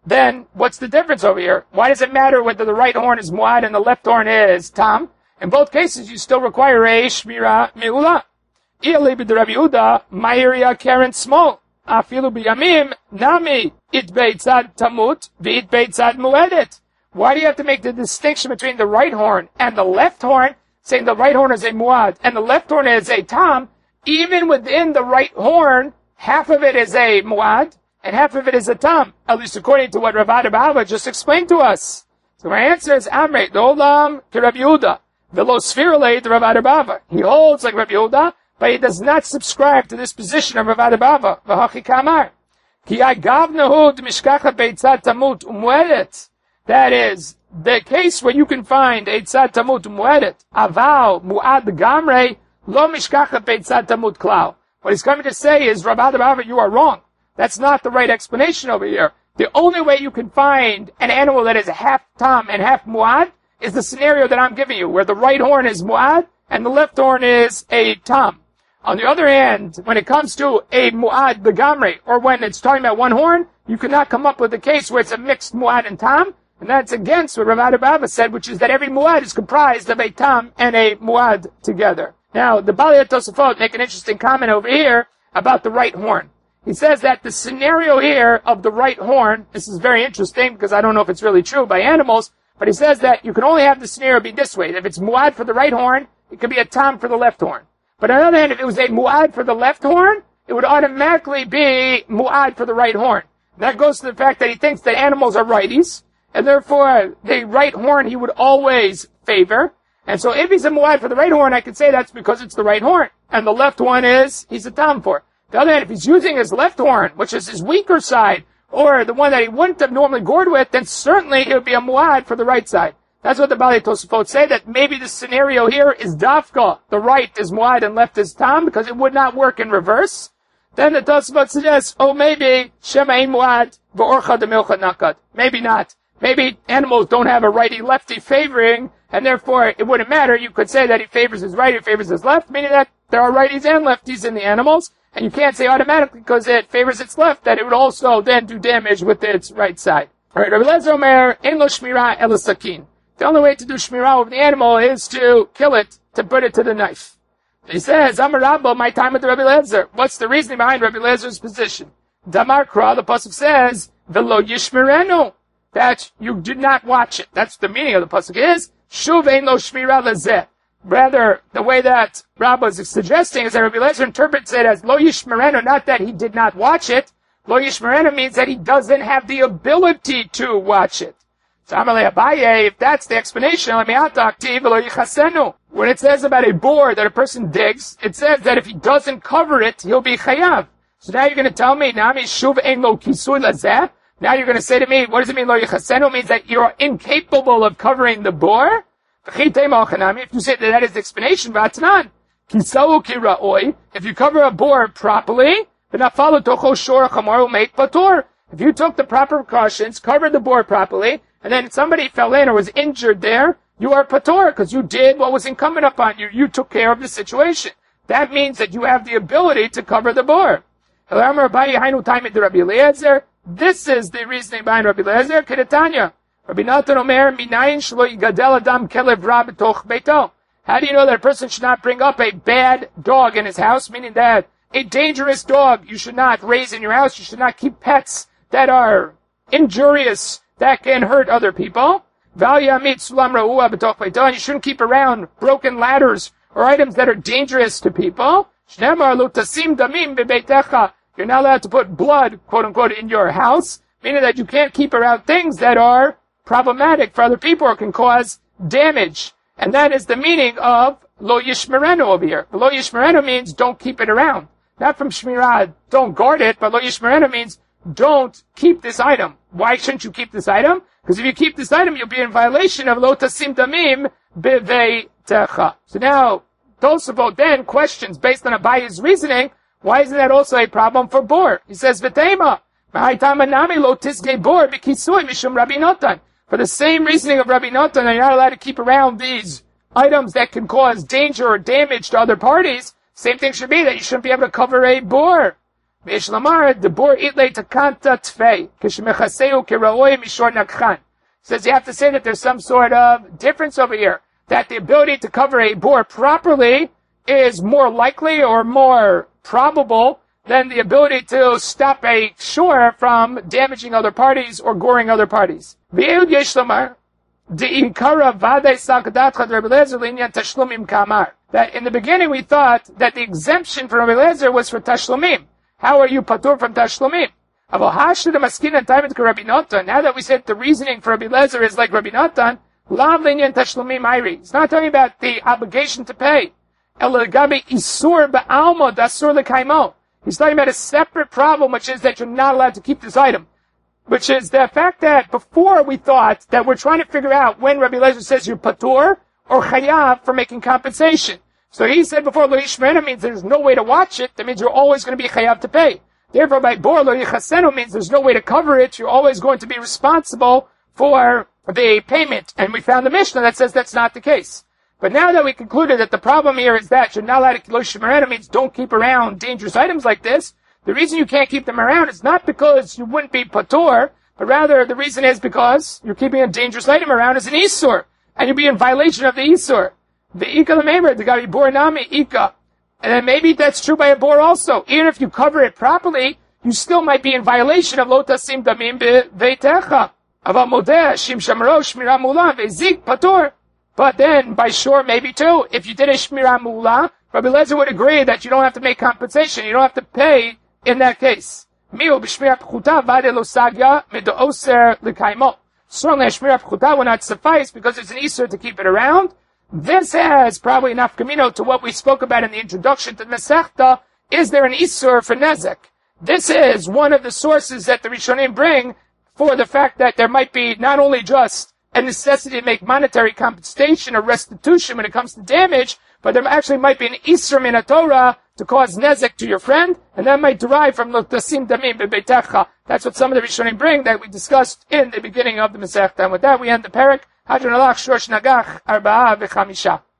then what's the difference over here? Why does it matter whether the right horn is muad and the left horn is tam? In both cases, you still require a shmira me'ula. I'ali b'Rabbi Yehuda, ma'iriya karen small. Afilu b'yamim, nami, it beitzad tamut, v'it beitzad muedet. Why do you have to make the distinction between the right horn and the left horn, saying the right horn is a muad and the left horn is a tam? Even within the right horn, half of it is a muad and half of it is a tam, at least according to what Rav Abba just explained to us. So my answer is Amrei, the olam to Rabbi Yehuda, v'lo sfirale to Rav Abba. He holds like Rabbi Yehuda, but he does not subscribe to this position of Rav Abba. V'hachi kamar. Ki agavnahu d'mishkacha beitzad tamut umwedet. That is the case where you can find eitzad tamut umwedet. Aval muad gamrei lo mishkacha beitzad tamut klal. What he's coming to say is, Rav Abba, you are wrong. That's not the right explanation over here. The only way you can find an animal that is half tam and half muad is the scenario that I'm giving you, where the right horn is muad and the left horn is a tam. On the other hand, when it comes to a muad begamri, or when it's talking about one horn, you cannot come up with a case where it's a mixed muad and tam, and that's against what Rav Abba said, which is that every muad is comprised of a tam and a muad together. Now, the Balei Tosafot make an interesting comment over here about the right horn. He says that the scenario here of the right horn, this is very interesting because I don't know if it's really true by animals, but he says that you can only have the scenario be this way. If it's muad for the right horn, it could be a tam for the left horn. But on the other hand, if it was a muad for the left horn, it would automatically be muad for the right horn. And that goes to the fact that he thinks that animals are righties, and therefore the right horn he would always favor. And so if he's a muad for the right horn, I could say that's because it's the right horn. And the left one he's a tam for. On the other hand, if he's using his left horn, which is his weaker side, or the one that he wouldn't have normally gored with, then certainly it would be a muad for the right side. That's what the Balei Tosafot say, that maybe the scenario here is dafka. The right is muad and left is tam, because it would not work in reverse. Then the Tosafot suggests, maybe shema ein muad v'orcha demilcha nakad. Maybe not. Maybe animals don't have a righty-lefty favoring, and therefore it wouldn't matter. You could say that he favors his right, he favors his left, meaning that there are righties and lefties in the animals. And you can't say automatically because it favors its left that it would also then do damage with its right side. Alright, Rabbi Eliezer Omer, ein lo shmira ela sakin. The only way to do shmira over the animal is to kill it, to put it to the knife. He says, Amar Rabba, my time with Rabbi Eliezer. What's the reasoning behind Rabbi Eliezer's position? Damar Kra, the pasuk says, v'lo yishmirenu, that you did not watch it. That's the meaning of the pasuk is, shuv ein lo shmira lezeh. Rather, the way that Rabba is suggesting is that Rabbi Eliezer interprets it as lo yishmerenu, not that he did not watch it. Lo yishmerenu means that he doesn't have the ability to watch it. So Amalei Abaye, if that's the explanation, when it says about a bore that a person digs, it says that if he doesn't cover it, he'll be chayav. So now you're going to tell me, Nami shuv ein lo kisui lazeh? Now you're going to say to me, what does it mean lo yichasenu? It means that you're incapable of covering the bore? If you say that is the explanation, if you cover a bore properly, if you took the proper precautions, covered the bore properly, and then somebody fell in or was injured there, you are pator, because you did what was incumbent upon you. You took care of the situation. That means that you have the ability to cover the bore. This is the reasoning behind Rabbi Eliezer, Kedetanya. Rabbi Natan Omer, minayin shlo yigadel adam kelev ra b'toch beito. How do you know that a person should not bring up a bad dog in his house? Meaning that a dangerous dog you should not raise in your house. You should not keep pets that are injurious, that can hurt other people. Val yamit sulam ra'ua b'toch beito. And you shouldn't keep around broken ladders or items that are dangerous to people. Shnemar lo tasim damim bebeitecha. You're not allowed to put blood, quote unquote, in your house. Meaning that you can't keep around things that are problematic for other people or can cause damage. And that is the meaning of lo yishmerenu over here. Lo yishmerenu means don't keep it around. Not from shmirah, don't guard it, but lo yishmerenu means don't keep this item. Why shouldn't you keep this item? Because if you keep this item, you'll be in violation of lo tasim damim beveitecha. So now, Tosafot then questions, based on Abaye's reasoning, why isn't that also a problem for bor? He says, v'teima, ma'aytamanami lo tisgei bor b'kisui mishum Rabbi Natan. For the same reasoning of Rabbi Natan, you're not allowed to keep around these items that can cause danger or damage to other parties. Same thing should be that you shouldn't be able to cover a bore. V'yesh lamar debor itle takanta tfei kishmechaseu kiraoi mishor nakchan. Says you have to say that there's some sort of difference over here, that the ability to cover a bore properly is more likely or more probable than the ability to stop a shore from damaging other parties or goring other parties. V'yeud yesh lamar de'inkara vadei sakadat chad Rabbi Eliezer l'inyan tashlumim kamar. That in the beginning we thought that the exemption for Rabbi Eliezer was for tashlumim. How are you patur from tashlumim? Now that we said the reasoning for Rabbi Eliezer is like Rabbi Natan, lav l'inyan tashlumim ayri. It's not talking about the obligation to pay. El legabe isur ba'almo dasur l'kaimo. He's talking about a separate problem, which is that you're not allowed to keep this item. Which is the fact that before we thought that we're trying to figure out when Rabbi Eliezer says you're patur or chayav for making compensation. So he said before lo yishmerena means there's no way to watch it. That means you're always going to be chayav to pay. Therefore, by bor lo yichasenu means there's no way to cover it. You're always going to be responsible for the payment. And we found the Mishnah that says that's not the case. But now that we concluded that the problem here is that you're not allowed to lo yishmerena means don't keep around dangerous items like this. The reason you can't keep them around is not because you wouldn't be patur, but rather the reason is because you're keeping a dangerous item around as an isur, and you'll be in violation of the isur. The ika l'meimer, the gabi bor nami ika. And then maybe that's true by a bor also. Even if you cover it properly, you still might be in violation of lo tasim damim beveitecha. Aval modeh, shim shamro, shmira mula, vezik patur. But then, by shore, maybe too, if you did a shmira mula, Rabbi Eliezer would agree that you don't have to make compensation, you don't have to pay in that case. Certainly, a shmirat pchuta will not suffice because it's an isur to keep it around. This has probably enough kamino to what we spoke about in the introduction to the Masechta. Is there an isur for nezek? This is one of the sources that the Rishonim bring for the fact that there might be not only just a necessity to make monetary compensation or restitution when it comes to damage, but there actually might be an isur min Torah to cause nezek to your friend, and that might derive from lo tasim damim bebeitecha. That's what some of the Rishonim bring that we discussed in the beginning of the Masechta. And with that, we end the parak. Hadron alach shorosh nagach arba'a v'chamisha.